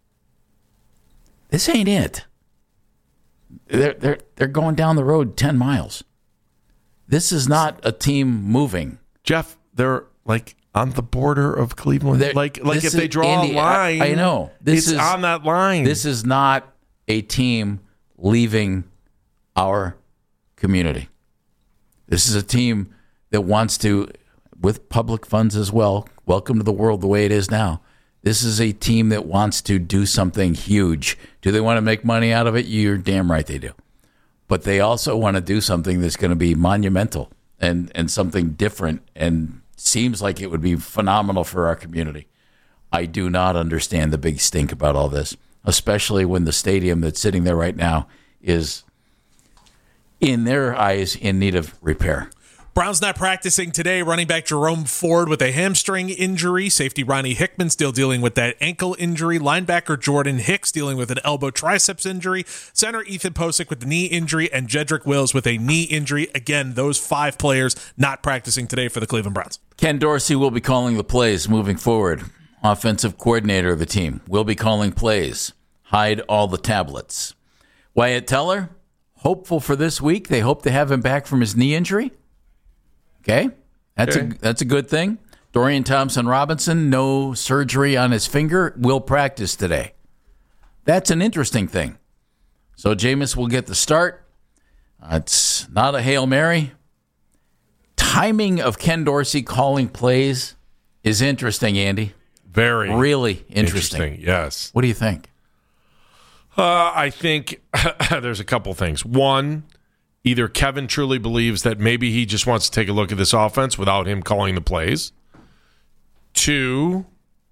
This ain't it. They're going down the road 10 miles. This is not a team moving. Jeff, they're like on the border of Cleveland. Like if they draw a line, I know. It's on that line. This is not a team leaving our community. This is a team that wants to, with public funds as well, welcome to the world the way it is now. This is a team that wants to do something huge. Do they want to make money out of it? You're damn right they do. But they also want to do something that's going to be monumental and something different and seems like it would be phenomenal for our community. I do not understand the big stink about all this, especially when the stadium that's sitting there right now is, in their eyes, in need of repair. Browns not practicing today. Running back Jerome Ford with a hamstring injury. Safety Ronnie Hickman still dealing with that ankle injury. Linebacker Jordan Hicks dealing with an elbow triceps injury. Center Ethan Posick with the knee injury. And Jedrick Wills with a knee injury. Again, those 5 players not practicing today for the Cleveland Browns. Ken Dorsey will be calling the plays moving forward. Offensive coordinator of the team will be calling plays hide all the tablets. Wyatt Teller, hopeful for this week. They hope to have him back from his knee injury. Okay, that's a good thing. Dorian Thompson-Robinson, no surgery on his finger, will practice today. That's an interesting thing. So Jameis will get the start. It's not a Hail Mary. Timing of Ken Dorsey calling plays is interesting, Andy. Really interesting. Yes. What do you think? I think there's a couple things. One, either Kevin truly believes that maybe he just wants to take a look at this offense without him calling the plays. Two,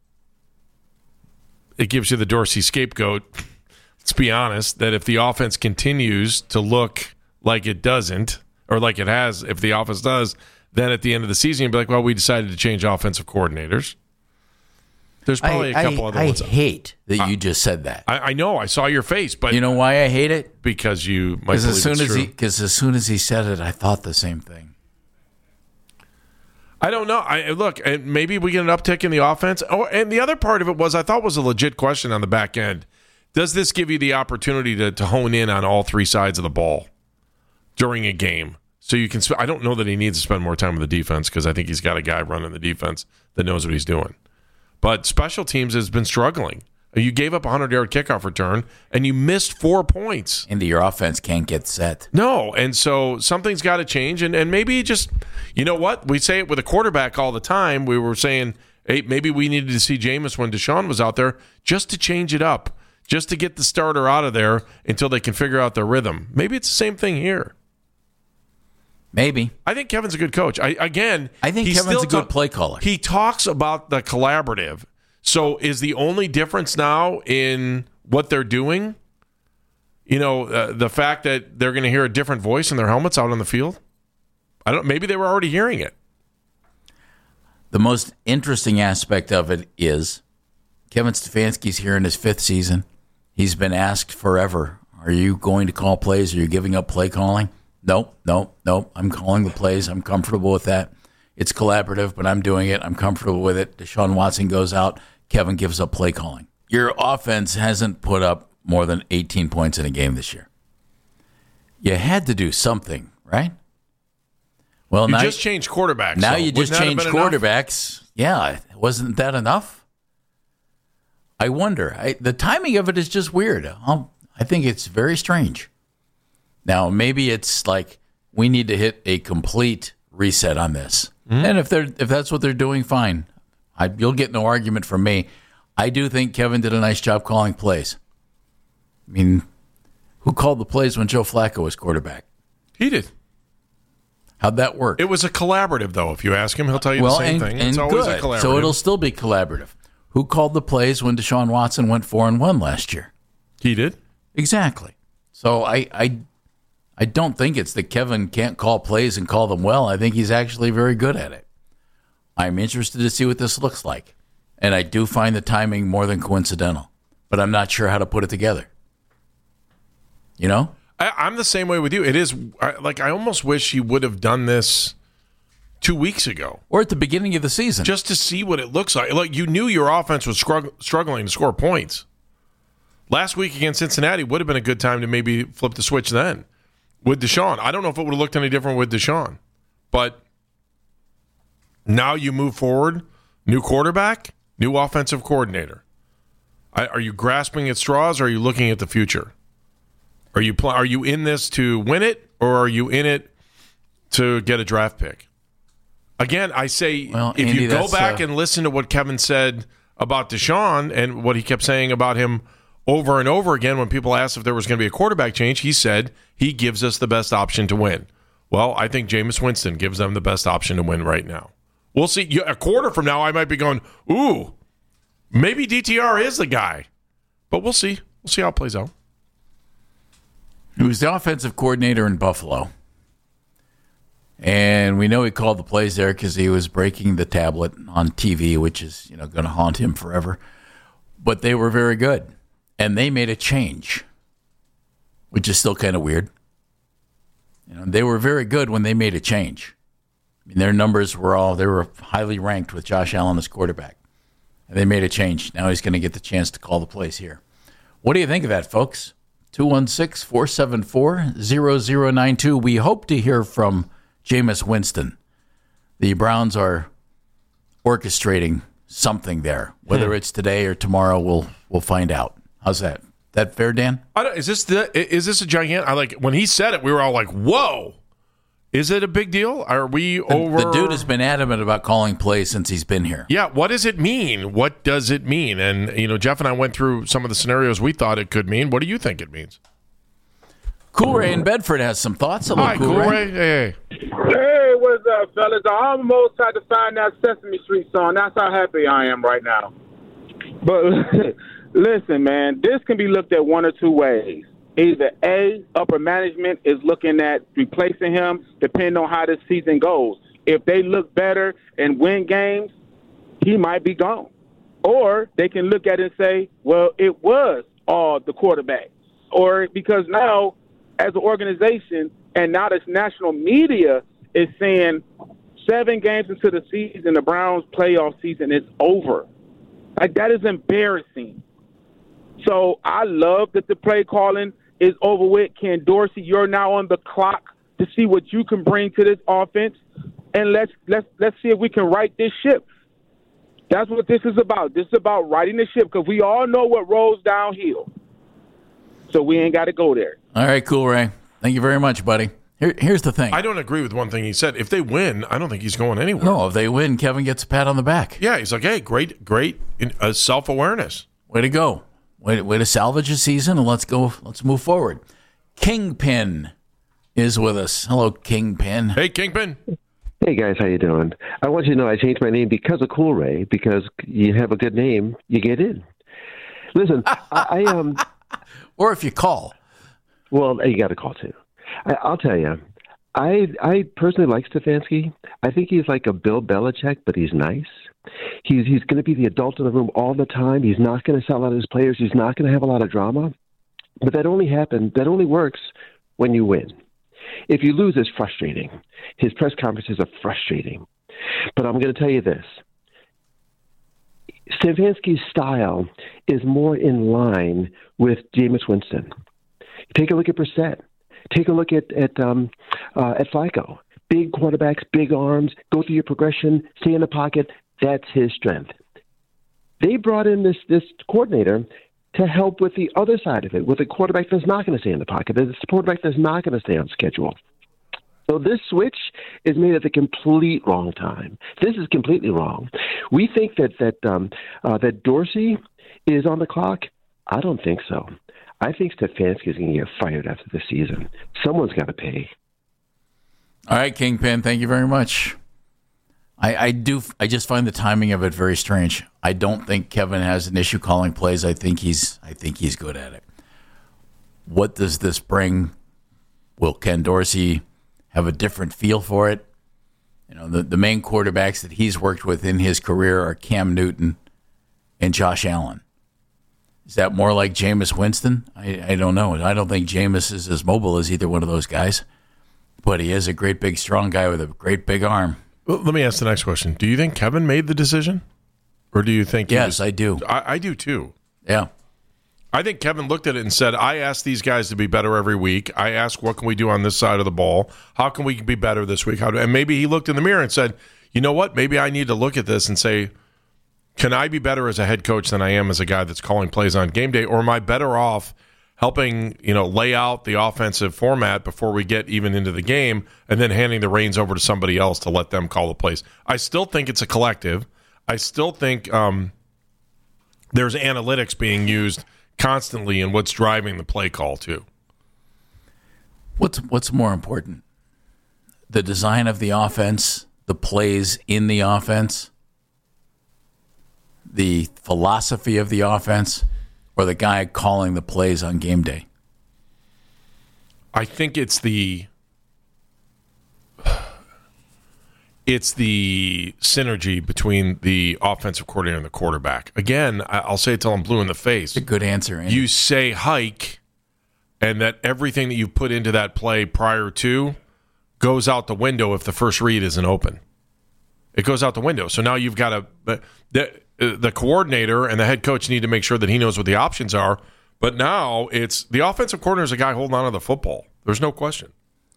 it gives you the Dorsey scapegoat. Let's be honest, that if the offense continues to look like it doesn't, or like it has, if the offense does, then at the end of the season, you'd be like, well, we decided to change offensive coordinators. There's probably a couple other ones. I hate that you just said that. I know. I saw your face. But you know why I hate it? Because you might believe it's true. Because as soon as he said it, I thought the same thing. I don't know. Look, and maybe we get an uptick in the offense. Oh, and the other part of it was I thought was a legit question on the back end. Does this give you the opportunity to hone in on all three sides of the ball during a game? So you can. I don't know that he needs to spend more time with the defense because I think he's got a guy running the defense that knows what he's doing. But special teams has been struggling. You gave up a 100-yard kickoff return, and you missed 4 points. And your offense can't get set. No, and so something's got to change. And maybe just, you know what? We say it with a quarterback all the time. We were saying, hey, maybe we needed to see Jameis when Deshaun was out there just to change it up, just to get the starter out of there until they can figure out their rhythm. Maybe it's the same thing here. Maybe. I think Kevin's a good coach. I think Kevin's a good play caller. He talks about the collaborative. So is the only difference now in what they're doing, the fact that they're going to hear a different voice in their helmets out on the field? Maybe they were already hearing it. The most interesting aspect of it is Kevin Stefanski's here in his 5th season. He's been asked forever, are you going to call plays? Are you giving up play calling? Nope. I'm calling the plays. I'm comfortable with that. It's collaborative, but I'm doing it. I'm comfortable with it. Deshaun Watson goes out. Kevin gives up play calling. Your offense hasn't put up more than 18 points in a game this year. You had to do something, right? Well, you just changed quarterbacks. Now you just changed quarterbacks. Enough? Yeah, wasn't that enough? I wonder. The timing of it is just weird. I think it's very strange. Now, maybe it's like we need to hit a complete reset on this. Mm-hmm. And if that's what they're doing, fine. You'll get no argument from me. I do think Kevin did a nice job calling plays. I mean, who called the plays when Joe Flacco was quarterback? He did. How'd that work? It was a collaborative, though. If you ask him, he'll tell you the same thing. It's always a collaborative. So it'll still be collaborative. Who called the plays when Deshaun Watson went 4-1 last year? He did. Exactly. So I don't think it's that Kevin can't call plays and call them well. I think he's actually very good at it. I'm interested to see what this looks like. And I do find the timing more than coincidental. But I'm not sure how to put it together. You know? I'm the same way with you. It is like I almost wish he would have done this 2 weeks ago. Or at the beginning of the season. Just to see what it looks like. Like you knew your offense was struggling to score points. Last week against Cincinnati would have been a good time to maybe flip the switch then. With Deshaun. I don't know if it would have looked any different with Deshaun. But now you move forward. New quarterback, new offensive coordinator. Are you grasping at straws or are you looking at the future? Are you in this to win it or are you in it to get a draft pick? Again, I say if Andy, you go back and listen to what Kevin said about Deshaun and what he kept saying about him over and over again when people asked if there was going to be a quarterback change, he said he gives us the best option to win. Well, I think Jameis Winston gives them the best option to win right now. We'll see. A quarter from now, I might be going, ooh, maybe DTR is the guy. But we'll see. We'll see how it plays out. He was the offensive coordinator in Buffalo. And we know he called the plays there because he was breaking the tablet on TV, which is going to haunt him forever. But they were very good. And they made a change, which is still kind of weird. They were very good when they made a change. I mean, their numbers were highly ranked with Josh Allen as quarterback. And they made a change. Now he's going to get the chance to call the plays here. What do you think of that, folks? 216-474-0092. We hope to hear from Jameis Winston. The Browns are orchestrating something there. Whether it's today or tomorrow, we'll find out. How's that? That fair, Dan? Is this a giant? When he said it, we were all like, "Whoa!" Is it a big deal? Are we over? The dude has been adamant about calling plays since he's been here. Yeah. What does it mean? What does it mean? And Jeff and I went through some of the scenarios we thought it could mean. What do you think it means? Cool Ray in Bedford has some thoughts. Hello, Hi, Cool Ray. Hey. Hey, what's up, fellas? I almost had to find that Sesame Street song. That's how happy I am right now. But listen, man, this can be looked at one or two ways. Either A, upper management is looking at replacing him depending on how this season goes. If they look better and win games, he might be gone. Or they can look at it and say, well, it was all the quarterback. Or because now, as an organization, and now this national media is saying 7 games into the season, the Browns' playoff season is over. Like, that is embarrassing. So I love that the play calling is over with. Ken Dorsey, you're now on the clock to see what you can bring to this offense, and let's see if we can right this ship. That's what this is about. This is about righting the ship because we all know what rolls downhill. So we ain't got to go there. All right, Cool Ray. Thank you very much, buddy. Here's the thing. I don't agree with one thing he said. If they win, I don't think he's going anywhere. No, if they win, Kevin gets a pat on the back. Yeah, he's like, hey, great self-awareness. Way to go. Way to salvage a season, and let's go. Let's move forward. Kingpin is with us. Hello, Kingpin. Hey, Kingpin. Hey, guys. How you doing? I want you to know I changed my name because of Cool Ray, because you have a good name, you get in. Listen, I Or if you call. Well, you got to call, too. I'll tell you, I personally like Stefanski. I think he's like a Bill Belichick, but he's nice. He's going to be the adult in the room all the time. He's not going to sell out his players. He's not going to have a lot of drama. But that only works when you win. If you lose, it's frustrating. His press conferences are frustrating. But I'm going to tell you this. Stefanski's style is more in line with Jameis Winston. Take a look at Brissett. Take a look at Flacco. Big quarterbacks, big arms, go through your progression, stay in the pocket. That's his strength. They brought in this coordinator to help with the other side of it, with a quarterback that's not going to stay in the pocket, a quarterback that's not going to stay on schedule. So this switch is made at the complete wrong time. This is completely wrong. We think that Dorsey is on the clock. I don't think so. I think Stefanski is going to get fired after the season. Someone's got to pay. All right, Kingpin, thank you very much. I just find the timing of it very strange. I don't think Kevin has an issue calling plays. I think he's good at it. What does this bring? Will Ken Dorsey have a different feel for it? You know, the main quarterbacks that he's worked with in his career are Cam Newton and Josh Allen. Is that more like Jameis Winston? I don't know. I don't think Jameis is as mobile as either one of those guys, but he is a great big strong guy with a great big arm. Well, let me ask the next question. Do you think Kevin made the decision? Or do you think Yes, I do. I do too. Yeah. I think Kevin looked at it and said, I ask these guys to be better every week. I ask, what can we do on this side of the ball? How can we be better this week? And maybe he looked in the mirror and said, you know what? Maybe I need to look at this and say, can I be better as a head coach than I am as a guy that's calling plays on game day? Or am I better off helping, lay out the offensive format before we get even into the game and then handing the reins over to somebody else to let them call the plays? I still think it's a collective. I still think there's analytics being used constantly in what's driving the play call too. What's more important? The design of the offense, the plays in the offense, the philosophy of the offense, or the guy calling the plays on game day? I think it's the synergy between the offensive coordinator and the quarterback. Again, I'll say it till I'm blue in the face. It's a good answer, Andy. You say hike, and that everything that you put into that play prior to goes out the window if the first read isn't open. It goes out the window. So now you've got the coordinator and the head coach need to make sure that he knows what the options are But now it's the offensive coordinator is a guy holding on to the football. There's no question.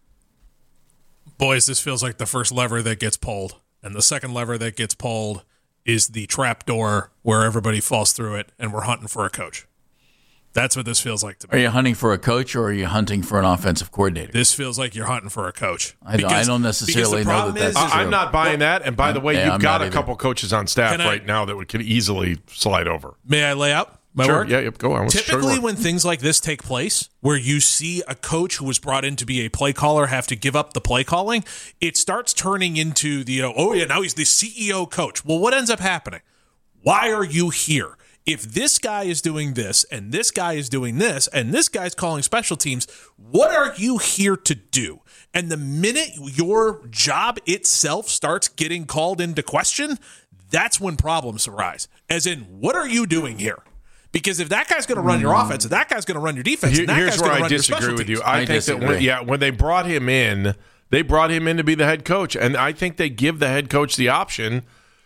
Boys, this feels like the first lever that gets pulled. And the second lever that gets pulled is the trap door where everybody falls through it, and we're hunting for a coach. That's what this feels like to me. Are you hunting for a coach, or are you hunting for an offensive coordinator? This feels like you're hunting for a coach. I don't necessarily know that that's true. I'm not buying that. And by the way, you've got a couple coaches on staff right now that could easily slide over. May I lay out my Sure. work? Yeah, go on. Typically, when things like this take place, where you see a coach who was brought in to be a play caller have to give up the play calling, it starts turning into the, now he's the CEO coach. Well, what ends up happening? Why are you here? If this guy is doing this, and this guy is doing this, and this guy's calling special teams, what are you here to do? And the minute your job itself starts getting called into question, that's when problems arise. As in, what are you doing here? Because if that guy's going to run your offense, and that guy's going to run your defense, and that Here's guy's where going to I run your disagree special with teams. you. I think that when they brought him in, they brought him in to be the head coach, and I think they give the head coach the option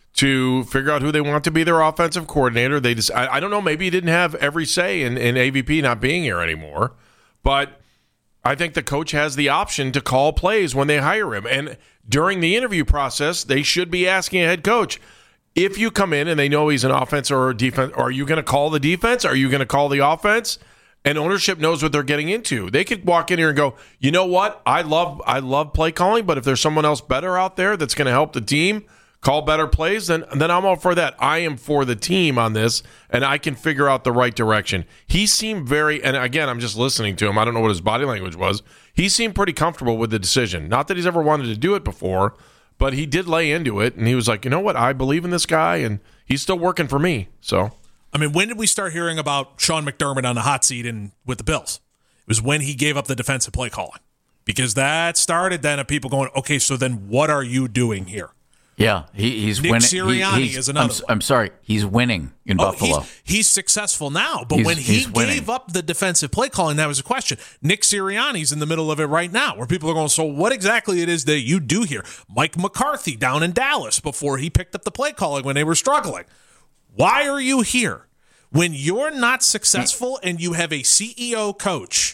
to figure out who they want to be their offensive coordinator. They just, I don't know, maybe he didn't have every say in AVP not being here anymore, but I think the coach has the option to call plays when they hire him. And during the interview process, they should be asking a head coach, if you come in and they know he's an offense or a defense, are you going to call the defense? Are you going to call the offense? And ownership knows what they're getting into. They could walk in here and go, you know what? I love play calling, but if there's someone else better out there that's going to help the team call better plays, then I'm all for that. I am for the team on this, and I can figure out the right direction. He seemed very, and again, I'm just listening to him. I don't know what his body language was. He seemed pretty comfortable with the decision. Not that he's ever wanted to do it before, but he did lay into it, and he was like, you know what? I believe in this guy, and he's still working for me. So, I mean, when did we start hearing about Sean McDermott on the hot seat with the Bills? It was when he gave up the defensive play calling. Because that started then of people going, okay, so then what are you doing here? Yeah, he's Nick winning. Sirianni is another one. I'm sorry, he's winning in Buffalo. He's successful now, but when he gave up the defensive play calling, that was a question. Nick Sirianni's in the middle of it right now, where people are going, so what exactly it is that you do here? Mike McCarthy down in Dallas before he picked up the play calling when they were struggling. Why are you here? When you're not successful and you have a CEO coach,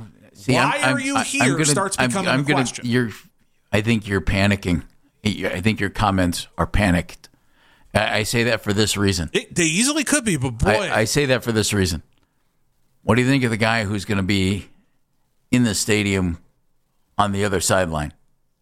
why are you here starts becoming a question. I think you're panicking. I think your comments are panicked. I say that for this reason. They easily could be, but boy. I say that for this reason. What do you think of the guy who's going to be in the stadium on the other sideline?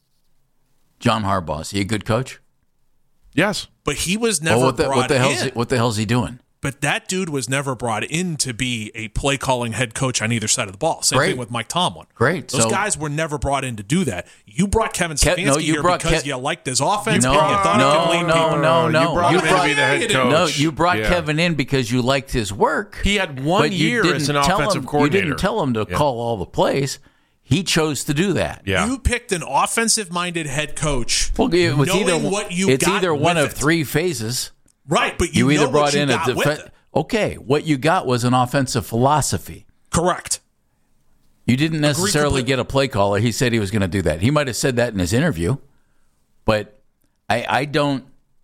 John Harbaugh. Is he a good coach? Yes. But he was never brought in. What the hell's he doing? But that dude was never brought in to be a play-calling head coach on either side of the ball. Same thing with Mike Tomlin. Great. Those guys were never brought in to do that. You brought Kevin Stefanski here because you liked his offense and you thought he could lead people. You brought him in to be the head coach. No, you brought Kevin in because you liked his work. He had 1 year as an offensive coordinator. You didn't tell him to call all the plays. He chose to do that. Yeah. You picked an offensive-minded head coach. Well, it's either one of three phases. Right, but you either brought what you in got with it. Okay, what you got was an offensive philosophy. Correct. You didn't necessarily get a play caller. He said he was going to do that. He might have said that in his interview, but I don't.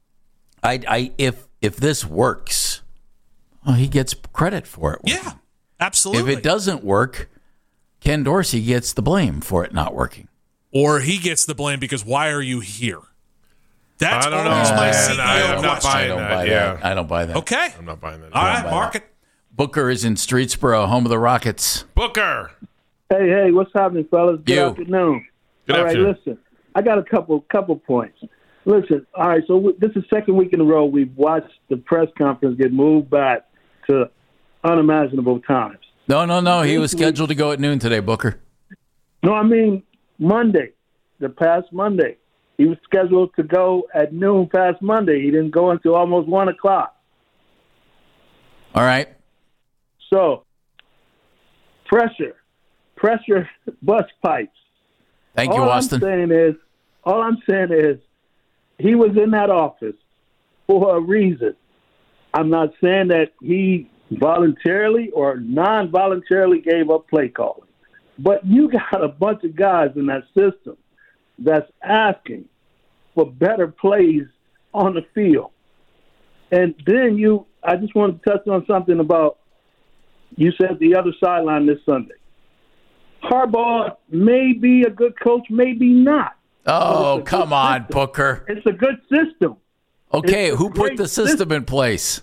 If this works, well, he gets credit for it. Yeah, absolutely. If it doesn't work, Ken Dorsey gets the blame for it not working, or he gets the blame because why are you here? That's always my CEO question. I don't buy that. Okay. I'm not buying that. All right, mark it. Booker is in Streetsboro, home of the Rockets. Booker. Hey, what's happening, fellas? Good afternoon. Good all afternoon. Right, listen, I got a couple points. Listen, all right, so this is the second week in a row we've watched the press conference get moved back to unimaginable times. No. He was scheduled to go at noon today, Booker. No, I mean Monday, the past Monday. He was scheduled to go at noon past Monday. He didn't go until almost 1 o'clock. All right. So, pressure bus pipes. Thank you, Austin. All I'm saying is he was in that office for a reason. I'm not saying that he voluntarily or non-voluntarily gave up play calling. But you got a bunch of guys in that system that's asking for better plays on the field. And then I just want to touch on something about You said the other sideline this Sunday. Harbaugh may be a good coach, maybe not. Oh, come on, Booker. It's a good system. Okay, who put the system in place?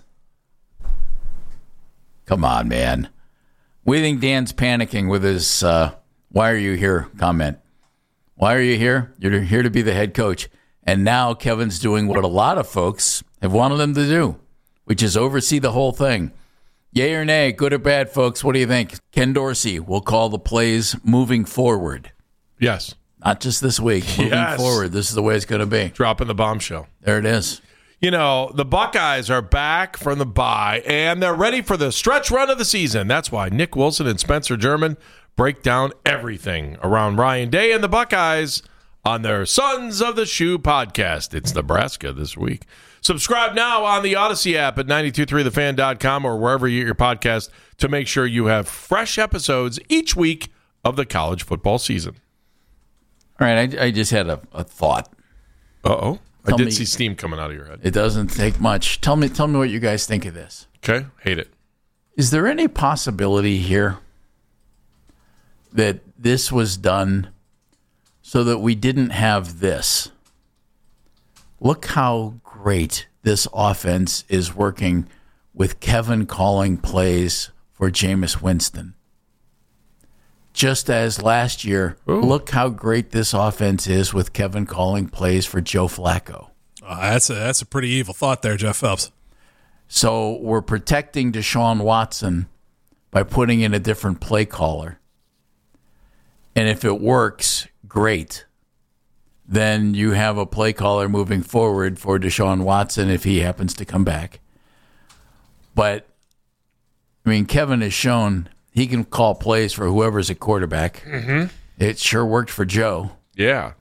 Come on, man. We think Dan's panicking with his why are you here comment. Why are you here? You're here to be the head coach. And now Kevin's doing what a lot of folks have wanted him to do, which is oversee the whole thing. Yay or nay, good or bad, folks, what do you think? Ken Dorsey will call the plays moving forward. Yes. Not just this week. Moving forward, this is the way it's going to be. Dropping the bombshell. There it is. You know, the Buckeyes are back from the bye, and they're ready for the stretch run of the season. That's why Nick Wilson and Spencer German break down everything around Ryan Day and the Buckeyes on their Sons of the Shoe podcast. It's Nebraska this week. Subscribe now on the Odyssey app at 923thefan.com or wherever you get your podcast to make sure you have fresh episodes each week of the college football season. All right, I just had a thought. Uh-oh. I did see steam coming out of your head. It doesn't take much. Tell me what you guys think of this. Okay, hate it. Is there any possibility here that this was done so that we didn't have this? Look how great this offense is working with Kevin calling plays for Jameis Winston. Just as last year, look how great this offense is with Kevin calling plays for Joe Flacco. That's a pretty evil thought there, Jeff Phelps. So we're protecting Deshaun Watson by putting in a different play caller. And if it works, great. Then you have a play caller moving forward for Deshaun Watson if he happens to come back. But, I mean, Kevin has shown he can call plays for whoever's a quarterback. Mm-hmm. It sure worked for Joe. Yeah.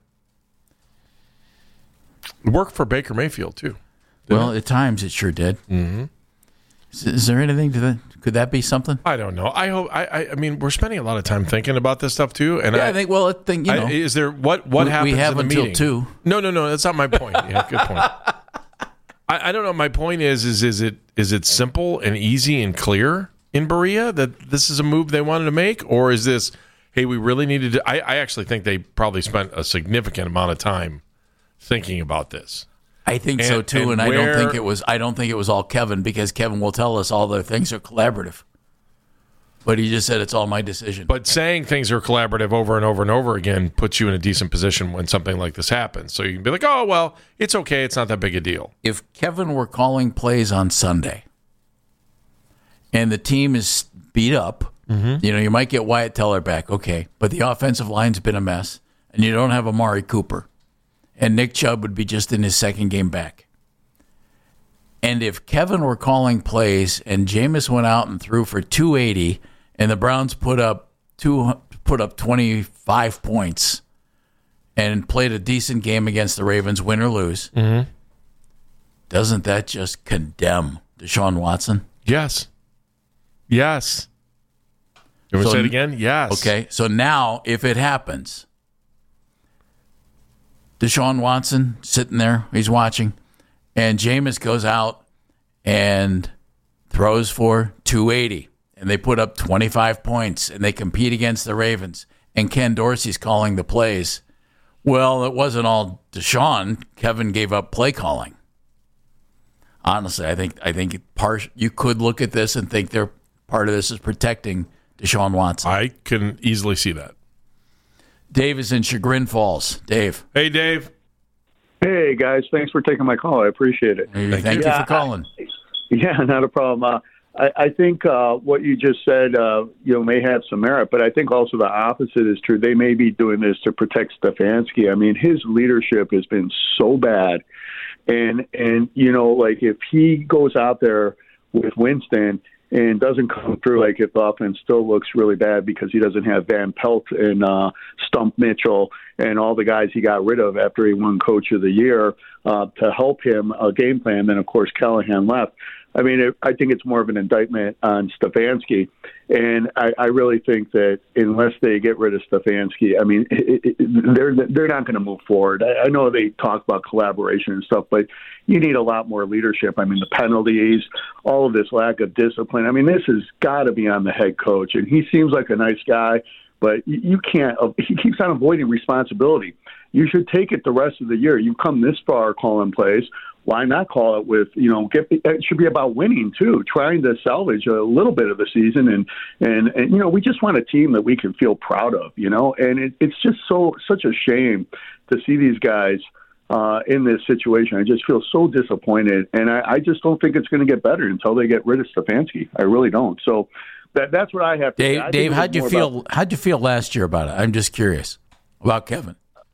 It worked for Baker Mayfield, too. Well, at times it sure did. Mm-hmm. Is there anything to that? Could that be something? I don't know. I hope. I mean, we're spending a lot of time thinking about this stuff too. And yeah, I think. Well, is there what happens? We have in the until meeting? 2. No. That's not my point. Yeah, good point. I don't know. My point is it simple and easy and clear in Berea that this is a move they wanted to make, or is this? Hey, we really needed to. I actually think they probably spent a significant amount of time thinking about this. I think so too, and I don't think it was all Kevin, because Kevin will tell us all the things are collaborative. But he just said it's all my decision. But saying things are collaborative over and over and over again puts you in a decent position when something like this happens. So you can be like, oh, well, it's okay. It's not that big a deal. If Kevin were calling plays on Sunday and the team is beat up, you might get Wyatt Teller back, okay, but the offensive line's been a mess, and you don't have Amari Cooper. And Nick Chubb would be just in his second game back. And if Kevin were calling plays and Jameis went out and threw for 280 and the Browns put up 25 points and played a decent game against the Ravens, win or lose, doesn't that just condemn Deshaun Watson? Yes. You want to say it again? Yes. Okay, so now if it happens, Deshaun Watson sitting there, he's watching, and Jameis goes out and throws for 280, and they put up 25 points, and they compete against the Ravens, and Ken Dorsey's calling the plays. Well, it wasn't all Deshaun. Kevin gave up play calling. Honestly, I think you could look at this and think they're part of this is protecting Deshaun Watson. I can easily see that. Dave is in Chagrin Falls. Dave. Hey, Dave. Hey, guys. Thanks for taking my call. I appreciate it. Thank you for calling. Not a problem. I think what you just said, may have some merit, but I think also the opposite is true. They may be doing this to protect Stefanski. I mean, his leadership has been so bad. And if he goes out there with Winston and doesn't come through, like if the offense still looks really bad because he doesn't have Van Pelt and Stump Mitchell and all the guys he got rid of after he won Coach of the Year to help him game plan. Then, of course, Callahan left. I mean, I think it's more of an indictment on Stefanski. And I really think that unless they get rid of Stefanski, I mean, they're not going to move forward. I know they talk about collaboration and stuff, but you need a lot more leadership. I mean, the penalties, all of this lack of discipline. I mean, this has got to be on the head coach. And he seems like a nice guy, but you can't. He keeps on avoiding responsibility. You should take it the rest of the year. You come this far calling plays. Why not call it with, it should be about winning too, trying to salvage a little bit of the season. And we just want a team that we can feel proud of, and it's just such a shame to see these guys in this situation. I just feel so disappointed. And I just don't think it's going to get better until they get rid of Stefanski. I really don't. So that's what I have to say. Dave, how'd you feel last year about it? I'm just curious about Kevin.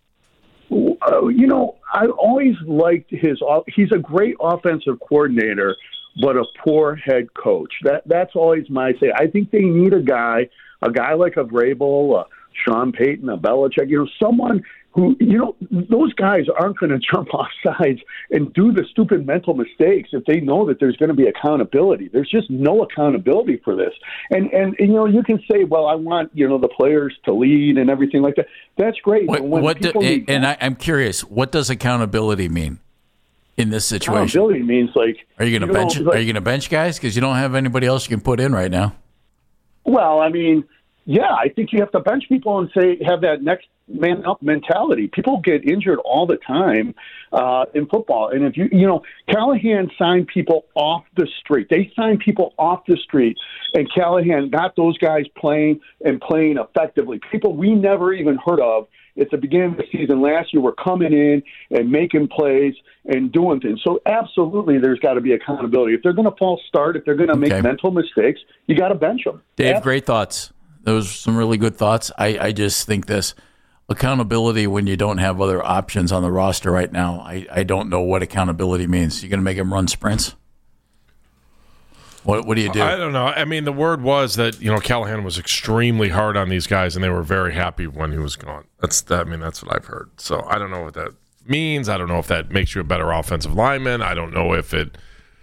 I always liked he's a great offensive coordinator, but a poor head coach. That's always my say. I think they need a guy like a Vrabel, Sean Payton, a Belichick, someone who, those guys aren't going to jump off sides and do the stupid mental mistakes if they know that there's going to be accountability. There's just no accountability for this. And you can say, well, I want, the players to lead and everything like that. That's great. I'm curious, what does accountability mean in this situation? Accountability means are you going to bench? Are you going to bench guys because you don't have anybody else you can put in right now? Well, I mean, yeah, I think you have to bench people and have that next man up mentality. People get injured all the time in football. And if Callahan signed people off the street. They signed people off the street, and Callahan got those guys playing effectively. People we never even heard of at the beginning of the season last year were coming in and making plays and doing things. So absolutely there's got to be accountability. If they're going to false start, if they're going to make mental mistakes, you got to bench them. Dave, great thoughts. Those are some really good thoughts. I just think this accountability when you don't have other options on the roster right now, I don't know what accountability means. You're going to make them run sprints? What do you do? I don't know. I mean, the word was that, Callahan was extremely hard on these guys, and they were very happy when he was gone. That's what I've heard. So I don't know what that means. I don't know if that makes you a better offensive lineman. I don't know if it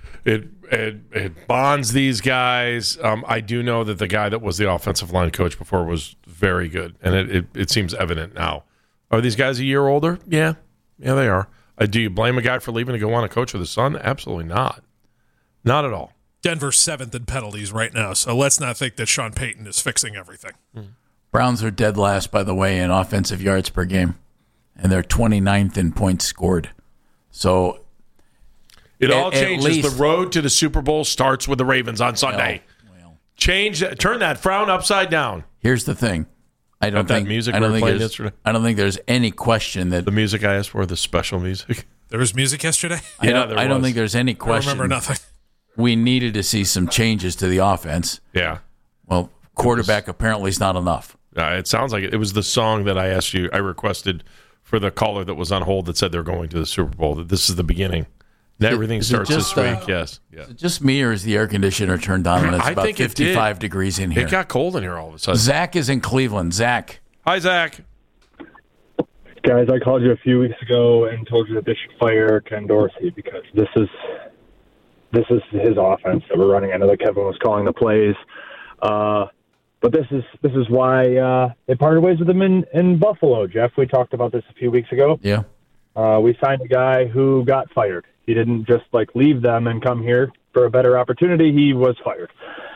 bonds these guys. I do know that the guy that was the offensive line coach before was very good, and it seems evident now. Are these guys a year older? Yeah, they are. Do you blame a guy for leaving to go on a coach with his son? Absolutely not. Not at all. Denver's 7th in penalties right now, so let's not think that Sean Payton is fixing everything. Browns are dead last, by the way, in offensive yards per game, and they're 29th in points scored. So it all changes. The road to the Super Bowl starts with the Ravens on Sunday. Turn that frown upside down. Here's the thing. I don't think there's any question that the music I asked for, the special music. There was music yesterday? I don't think there's any question. I remember nothing. We needed to see some changes to the offense. Yeah. Well, quarterback apparently is not enough. It sounds like it was the song that I requested for the caller that was on hold that said they're going to the Super Bowl, that this is the beginning. Everything starts this week, yes. Is it just me, or is the air conditioner turned on when it's about 55 degrees in here? It got cold in here all of a sudden. Zach is in Cleveland. Zach. Hi, Zach. Guys, I called you a few weeks ago and told you that they should fire Ken Dorsey because this is his offense that we're running. I know that Kevin was calling the plays, but this is why they parted ways with him in Buffalo. Jeff, we talked about this a few weeks ago. Yeah. We signed a guy who got fired. He didn't just leave them and come here for a better opportunity. He was fired.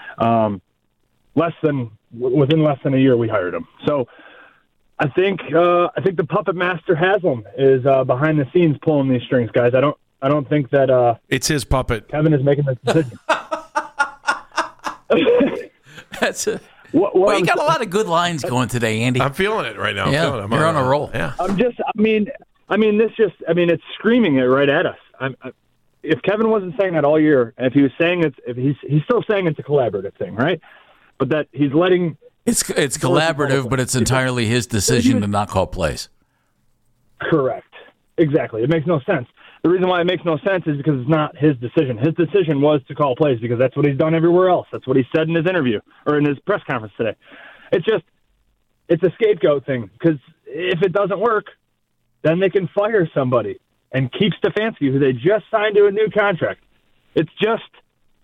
Within less than a year, we hired him. So I think the puppet master Haslam is behind the scenes pulling these strings, guys. I don't think that it's his puppet. Kevin is making this decision. You got a lot of good lines going today, Andy. I'm feeling it right now. Yeah, you're on a roll. Yeah. It's screaming it right at us. If Kevin wasn't saying that all year, and if he was saying he's still saying it's a collaborative thing, right? But that he's letting it's collaborative, but it's entirely his decision to not call plays. Correct. Exactly. It makes no sense. The reason why it makes no sense is because it's not his decision. His decision was to call plays because that's what he's done everywhere else. That's what he said in his interview or in his press conference today. It's a scapegoat thing because if it doesn't work, then they can fire somebody and keep Stefanski, who they just signed to a new contract. It's just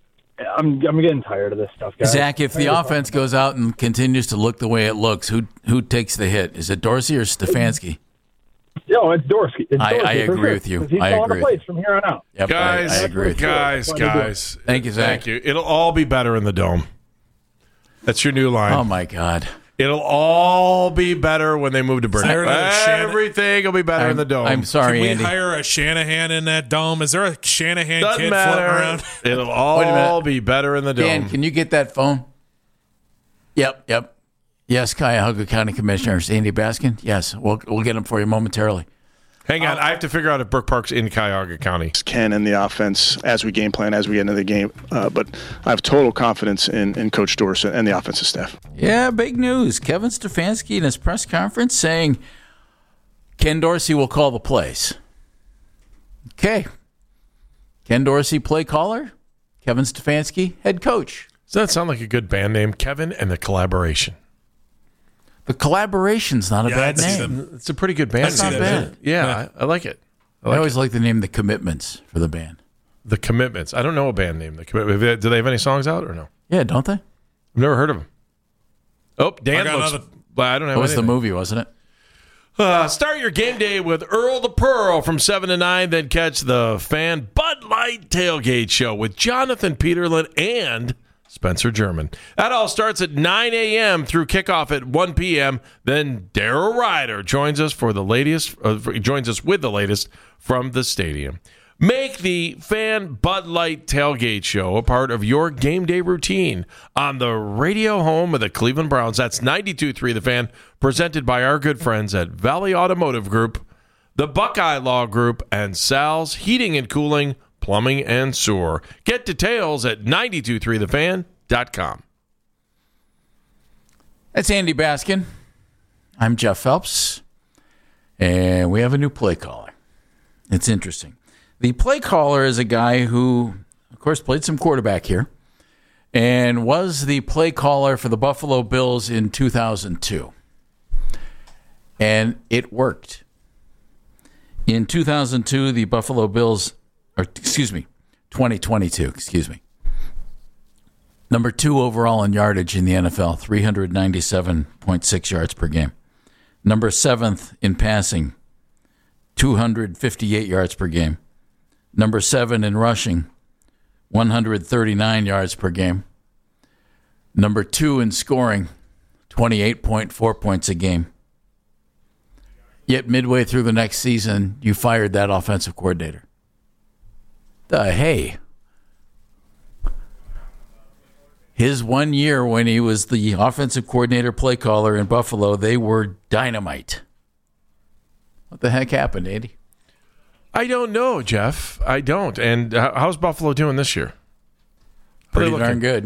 I'm getting tired of this stuff, guys. Zach, if the offense goes out and continues to look the way it looks, who takes the hit? Is it Dorsey or Stefanski? No, it's Dorsey. I agree with you. He's calling the plays from here on out. Yep, guys, I agree with you. Guys. Thank you, Zach. Thank you. It'll all be better in the dome. That's your new line. Oh, my God. It'll all be better when they move to Brady. Everything will be better in the dome. I'm sorry, Can we Andy. hire a Shanahan in that dome? Is there a Shanahan Doesn't kid matter. floating around? It'll all be better in the dome. Dan, can you get that phone? Yep. Yes, Cuyahoga County Commissioners. Andy Baskin? Yes, we'll get him for you momentarily. Hang on. I have to figure out if Brook Park's in Cuyahoga County. Ken and the offense as we game plan, as we get into the game. But I have total confidence in Coach Dorsett and the offensive staff. Yeah, big news. Kevin Stefanski in his press conference saying Ken Dorsey will call the plays. Okay. Ken Dorsey, play caller. Kevin Stefanski, head coach. Does that sound like a good band name? Kevin and the Collaboration. The Collaboration's not a bad name. It's a pretty good band. That's not bad. Yeah, I like it. I always like the name The Commitments for the band. The Commitments. I don't know a band name. The Commitments. Do they have any songs out or no? Yeah, don't they? I've never heard of them. Oh, Dan looks. I don't know. That was the movie, wasn't it? Start your game day with Earl the Pearl from 7 to 9. Then catch the Fan Bud Light Tailgate Show with Jonathan Peterlin and Spencer German. That all starts at 9 a.m. through kickoff at 1 p.m. Then Darryl Ryder joins us with the latest from the stadium. Make the Fan Bud Light Tailgate Show a part of your game day routine on the radio home of the Cleveland Browns. That's 92.3 The Fan, presented by our good friends at Valley Automotive Group, the Buckeye Law Group, and Sal's Heating and Cooling, Plumbing and Sewer. Get details at 923thefan.com. That's Andy Baskin. I'm Jeff Phelps. And we have a new play caller. It's interesting. The play caller is a guy who, of course, played some quarterback here and was the play caller for the Buffalo Bills in 2002. And it worked. In 2002, the Buffalo Bills... 2022, Number 2 overall in yardage in the NFL, 397.6 yards per game. Number 7th in passing, 258 yards per game. Number 7 in rushing, 139 yards per game. Number 2 in scoring, 28.4 points a game. Yet midway through the next season, you fired that offensive coordinator. Hey. His 1 year when he was the offensive coordinator play caller in Buffalo, they were dynamite. What the heck happened, Andy? I don't know, Jeff. I don't. And how's Buffalo doing this year? Pretty darn good.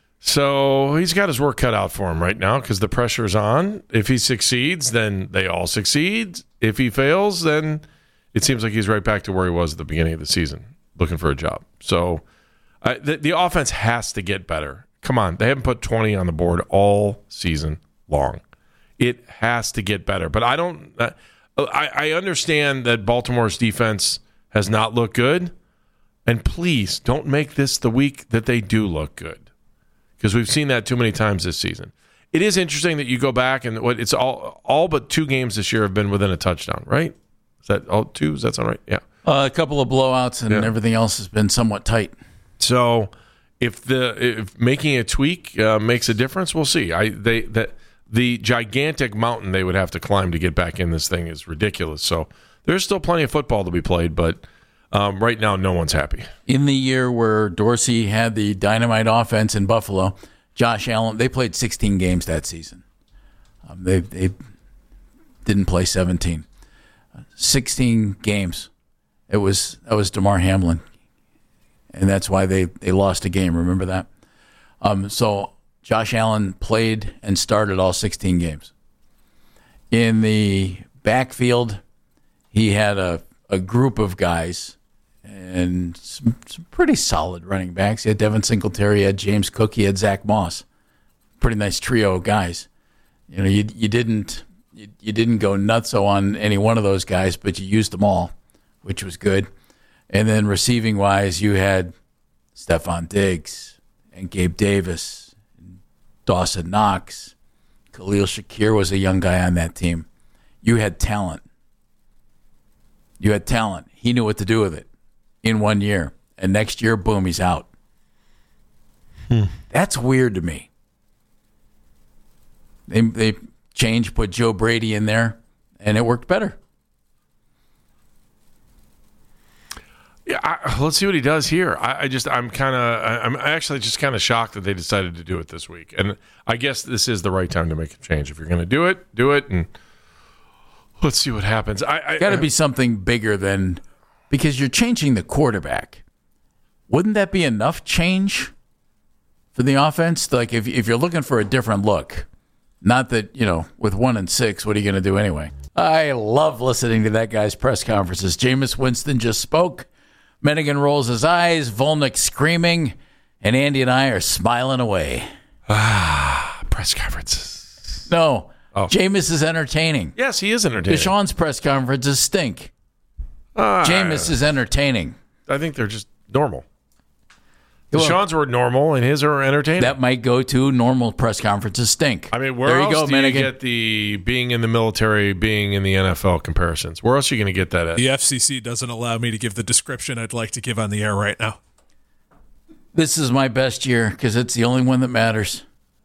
So he's got his work cut out for him right now because the pressure's on. If he succeeds, then they all succeed. If he fails, then it seems like he's right back to where he was at the beginning of the season, looking for a job. So the offense has to get better. Come on. They haven't put 20 on the board all season long. It has to get better. But I understand that Baltimore's defense has not looked good. And please don't make this the week that they do look good, because we've seen that too many times this season. It is interesting that you go back and it's all but 2 games this year have been within a touchdown, right? Is that all 2? Does that sound right? Yeah. A couple of blowouts and everything else has been somewhat tight. So if making a tweak makes a difference, we'll see. The gigantic mountain they would have to climb to get back in this thing is ridiculous. So there's still plenty of football to be played, but right now no one's happy. In the year where Dorsey had the dynamite offense in Buffalo, Josh Allen, they played 16 games that season. They didn't play 17. 16 games. That was Damar Hamlin. And that's why they lost a game. Remember that? So Josh Allen played and started all 16 games. In the backfield, he had a group of guys and some pretty solid running backs. He had Devin Singletary, he had James Cook, he had Zach Moss. Pretty nice trio of guys. You know, you didn't go nutso on any one of those guys, but you used them all, which was good. And then receiving wise, you had Stephon Diggs, and Gabe Davis, and Dawson Knox. Khalil Shakir was a young guy on that team. You had talent. He knew what to do with it in 1 year. And next year, boom, he's out. That's weird to me. They changed, put Joe Brady in there, and it worked better. Yeah, let's see what he does here. I'm actually just kind of shocked that they decided to do it this week. And I guess this is the right time to make a change. If you're going to do it, and let's see what happens. Got to be something bigger than, because you're changing the quarterback. Wouldn't that be enough change for the offense? Like if you're looking for a different look, not that, with 1-6, what are you going to do anyway? I love listening to that guy's press conferences. Jameis Winston just spoke. Menigan rolls his eyes, Volnick screaming, and Andy and I are smiling away. Press conferences. No, Jameis is entertaining. Yes, he is entertaining. Deshaun's press conferences stink. Jameis is entertaining. I think they're just normal. Deshaun's were normal, and his are entertaining. That might go to normal press conferences stink. I mean, where else do you get the being in the military, being in the NFL comparisons? Where else are you going to get that at? The FCC doesn't allow me to give the description I'd like to give on the air right now. This is my best year because it's the only one that matters.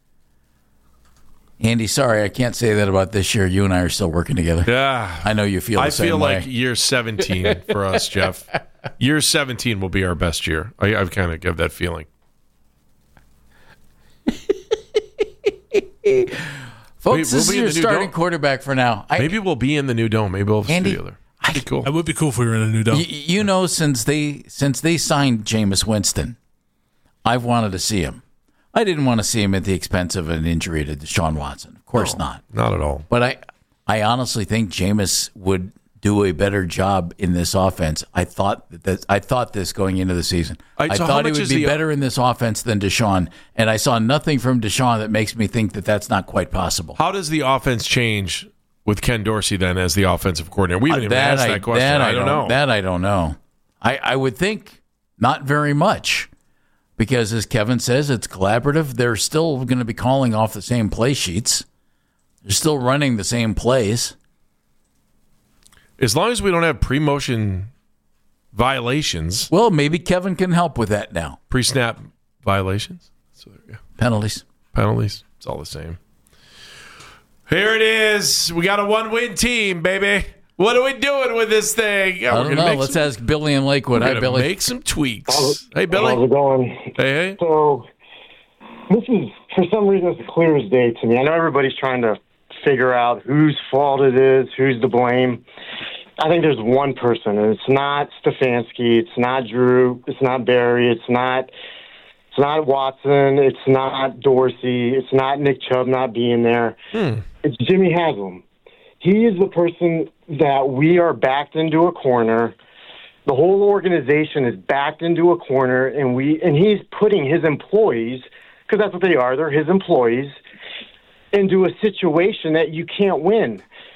Andy, sorry, I can't say that about this year. You and I are still working together. Yeah. I know you feel the same way. I feel like year 17 for us, Jeff. Year 17 will be our best year. I've kind of got that feeling. Folks, this is your starting quarterback for now. Maybe we'll be in the new dome. Maybe we'll Andy, see together. That'd be cool. It would be cool if we were in a new dome. Since they signed Jameis Winston, I've wanted to see him. I didn't want to see him at the expense of an injury to Deshaun Watson. Of course not. Not at all. But I honestly think Jameis would do a better job in this offense. I thought this going into the season. I thought he would be better in this offense than Deshaun, and I saw nothing from Deshaun that makes me think that that's not quite possible. How does the offense change with Ken Dorsey then as the offensive coordinator? We haven't even asked that question. I don't know. That I don't know. I would think not very much. Because, as Kevin says, it's collaborative. They're still going to be calling off the same play sheets. They're still running the same plays. As long as we don't have pre-motion violations. Well, maybe Kevin can help with that now. Pre-snap violations. So there you go. Penalties. It's all the same. Here it is. We got a 1-win team, baby. What are we doing with this thing? I don't know. Let's ask Billy in Lakewood. Hi, Billy. Make some tweaks. Hey, Billy. How's it going? Hey. So this is, for some reason, it's clear as day to me. I know everybody's trying to figure out whose fault it is, who's to blame. I think there's one person, and it's not Stefanski. It's not Drew. It's not Barry. It's not Watson. It's not Dorsey. It's not Nick Chubb not being there. It's Jimmy Haslam. He is the person that we are backed into a corner. The whole organization is backed into a corner, and he's putting his employees, because that's what they are, they're his employees, into a situation that you can't win.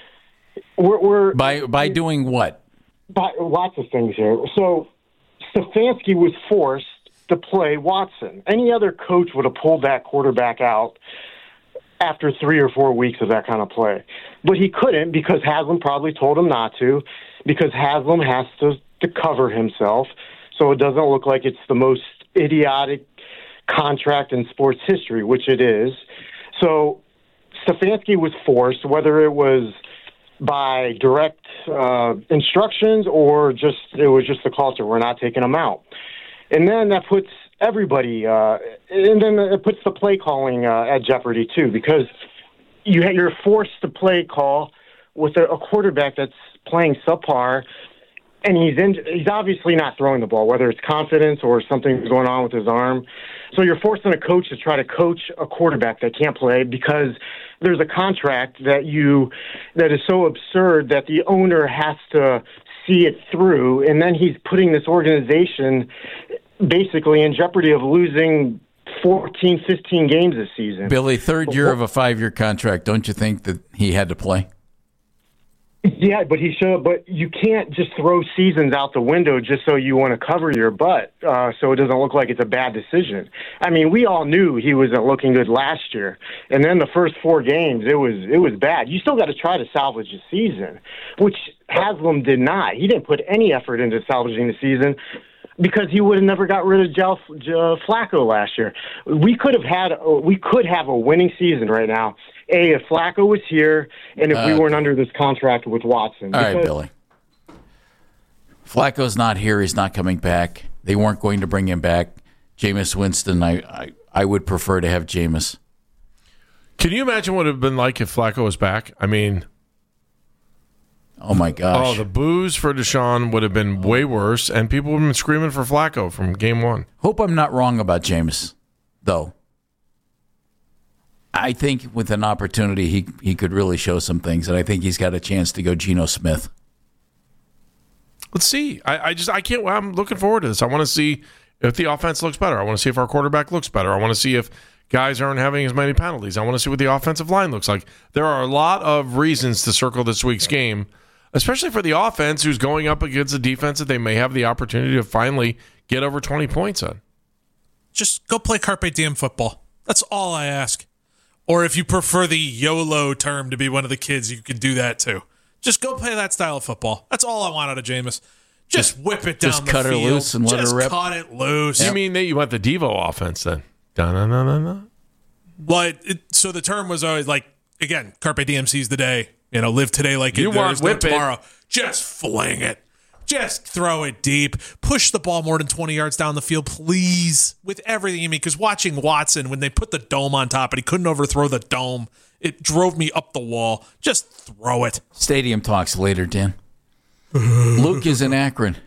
We're by doing what? By lots of things here. So Stefanski was forced to play Watson. Any other coach would have pulled that quarterback out after 3 or 4 weeks of that kind of play. But he couldn't because Haslam probably told him not to, because Haslam has to cover himself so it doesn't look like it's the most idiotic contract in sports history, which it is. So Stefanski was forced, whether it was by direct instructions or it was just the culture. We're not taking him out. And then that puts everybody, and then it puts the play calling at jeopardy too, because you're forced to play call with a quarterback that's playing subpar, and he's obviously not throwing the ball, whether it's confidence or something's going on with his arm. So you're forcing a coach to try to coach a quarterback that can't play because there's a contract that is so absurd that the owner has to see it through, and then he's putting this organization basically in jeopardy of losing 14, 15 games this season. Billy, third year of a 5-year contract. Don't you think that he had to play? Yeah, but he should. But you can't just throw seasons out the window just so you want to cover your butt, so it doesn't look like it's a bad decision. I mean, we all knew he wasn't looking good last year, and then the first 4 games, it was bad. You still got to try to salvage the season, which Haslam did not. He didn't put any effort into salvaging the season, because he would have never got rid of Joe Flacco last year. We could have a winning season right now. If Flacco was here, and if we weren't under this contract with Watson. All right, Billy. Flacco's not here. He's not coming back. They weren't going to bring him back. Jameis Winston, I would prefer to have Jameis. Can you imagine what it would have been like if Flacco was back? I mean, oh my gosh. Oh, the boos for Deshaun would have been way worse, and people would have been screaming for Flacco from game 1. Hope I'm not wrong about Jameis, though. I think with an opportunity, he could really show some things, and I think he's got a chance to go Geno Smith. Let's see. I can't. I'm looking forward to this. I want to see if the offense looks better. I want to see if our quarterback looks better. I want to see if guys aren't having as many penalties. I want to see what the offensive line looks like. There are a lot of reasons to circle this week's game, especially for the offense who's going up against a defense that they may have the opportunity to finally get over 20 points on. Just go play Carpe Diem football. That's all I ask. Or if you prefer the YOLO term to be one of the kids, you can do that too. Just go play that style of football. That's all I want out of Jameis. Just whip it down the field. Just cut her loose and let her rip. Just cut it loose. You mean that you want the Devo offense then? Da-na-na-na-na. Well, so the term was always like, again, Carpe Diem seize the day. Live today like you want whip tomorrow. Just fling it. Just throw it deep. Push the ball more than 20 yards down the field, please, with everything you mean. Because watching Watson, when they put the dome on top and he couldn't overthrow the dome, it drove me up the wall. Just throw it. Stadium talks later, Dan. Luke is in Akron.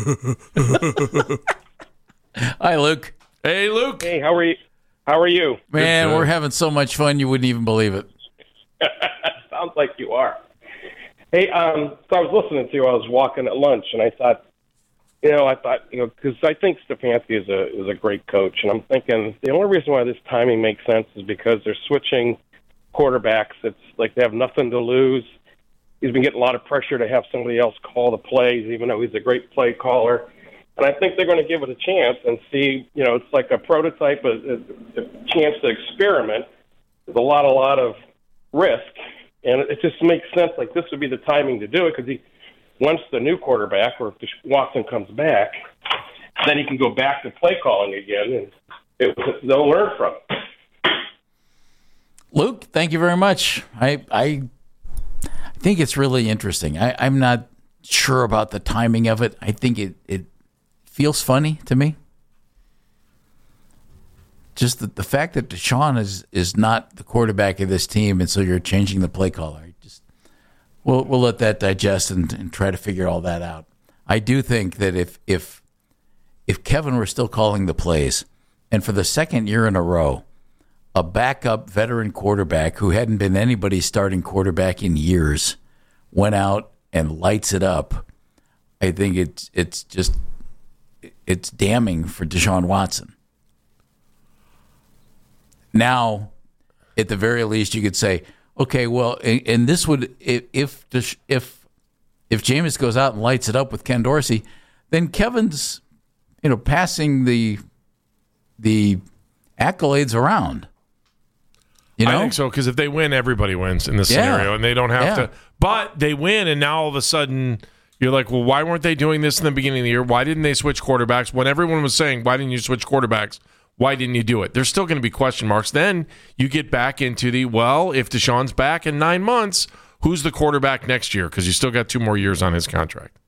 Hi, Luke. Hey, Luke. Hey, how are you? Man, we're having so much fun you wouldn't even believe it. Sounds like you are. Hey, so I was listening to you. I was walking at lunch, and I thought, because I think Stefanski is a great coach, and I'm thinking the only reason why this timing makes sense is because they're switching quarterbacks. It's like they have nothing to lose. He's been getting a lot of pressure to have somebody else call the plays, even though he's a great play caller. And I think they're going to give it a chance and see. It's like a prototype, a chance to experiment. There's a lot of risk. And it just makes sense, like this would be the timing to do it, because once the new quarterback, or if Watson comes back, then he can go back to play calling again, and they'll learn from it. Luke, thank you very much. I think it's really interesting. I'm not sure about the timing of it. I think it feels funny to me. Just the fact that Deshaun is not the quarterback of this team, and so you're changing the play caller. We'll let that digest and try to figure all that out. I do think that if Kevin were still calling the plays, and for the second year in a row, a backup veteran quarterback who hadn't been anybody's starting quarterback in years went out and lights it up, I think it's damning for Deshaun Watson. Now, at the very least, you could say, okay, well, and this would, if Jameis goes out and lights it up with Ken Dorsey, then Kevin's, passing the accolades around. I think so, because if they win, everybody wins in this scenario, and they don't have to. But they win, and now all of a sudden you're like, well, why weren't they doing this in the beginning of the year? Why didn't they switch quarterbacks? When everyone was saying, why didn't you switch quarterbacks? Why didn't you do it? There's still going to be question marks. Then you get back into if Deshaun's back in 9 months, who's the quarterback next year? Because you still got 2 more years on his contract.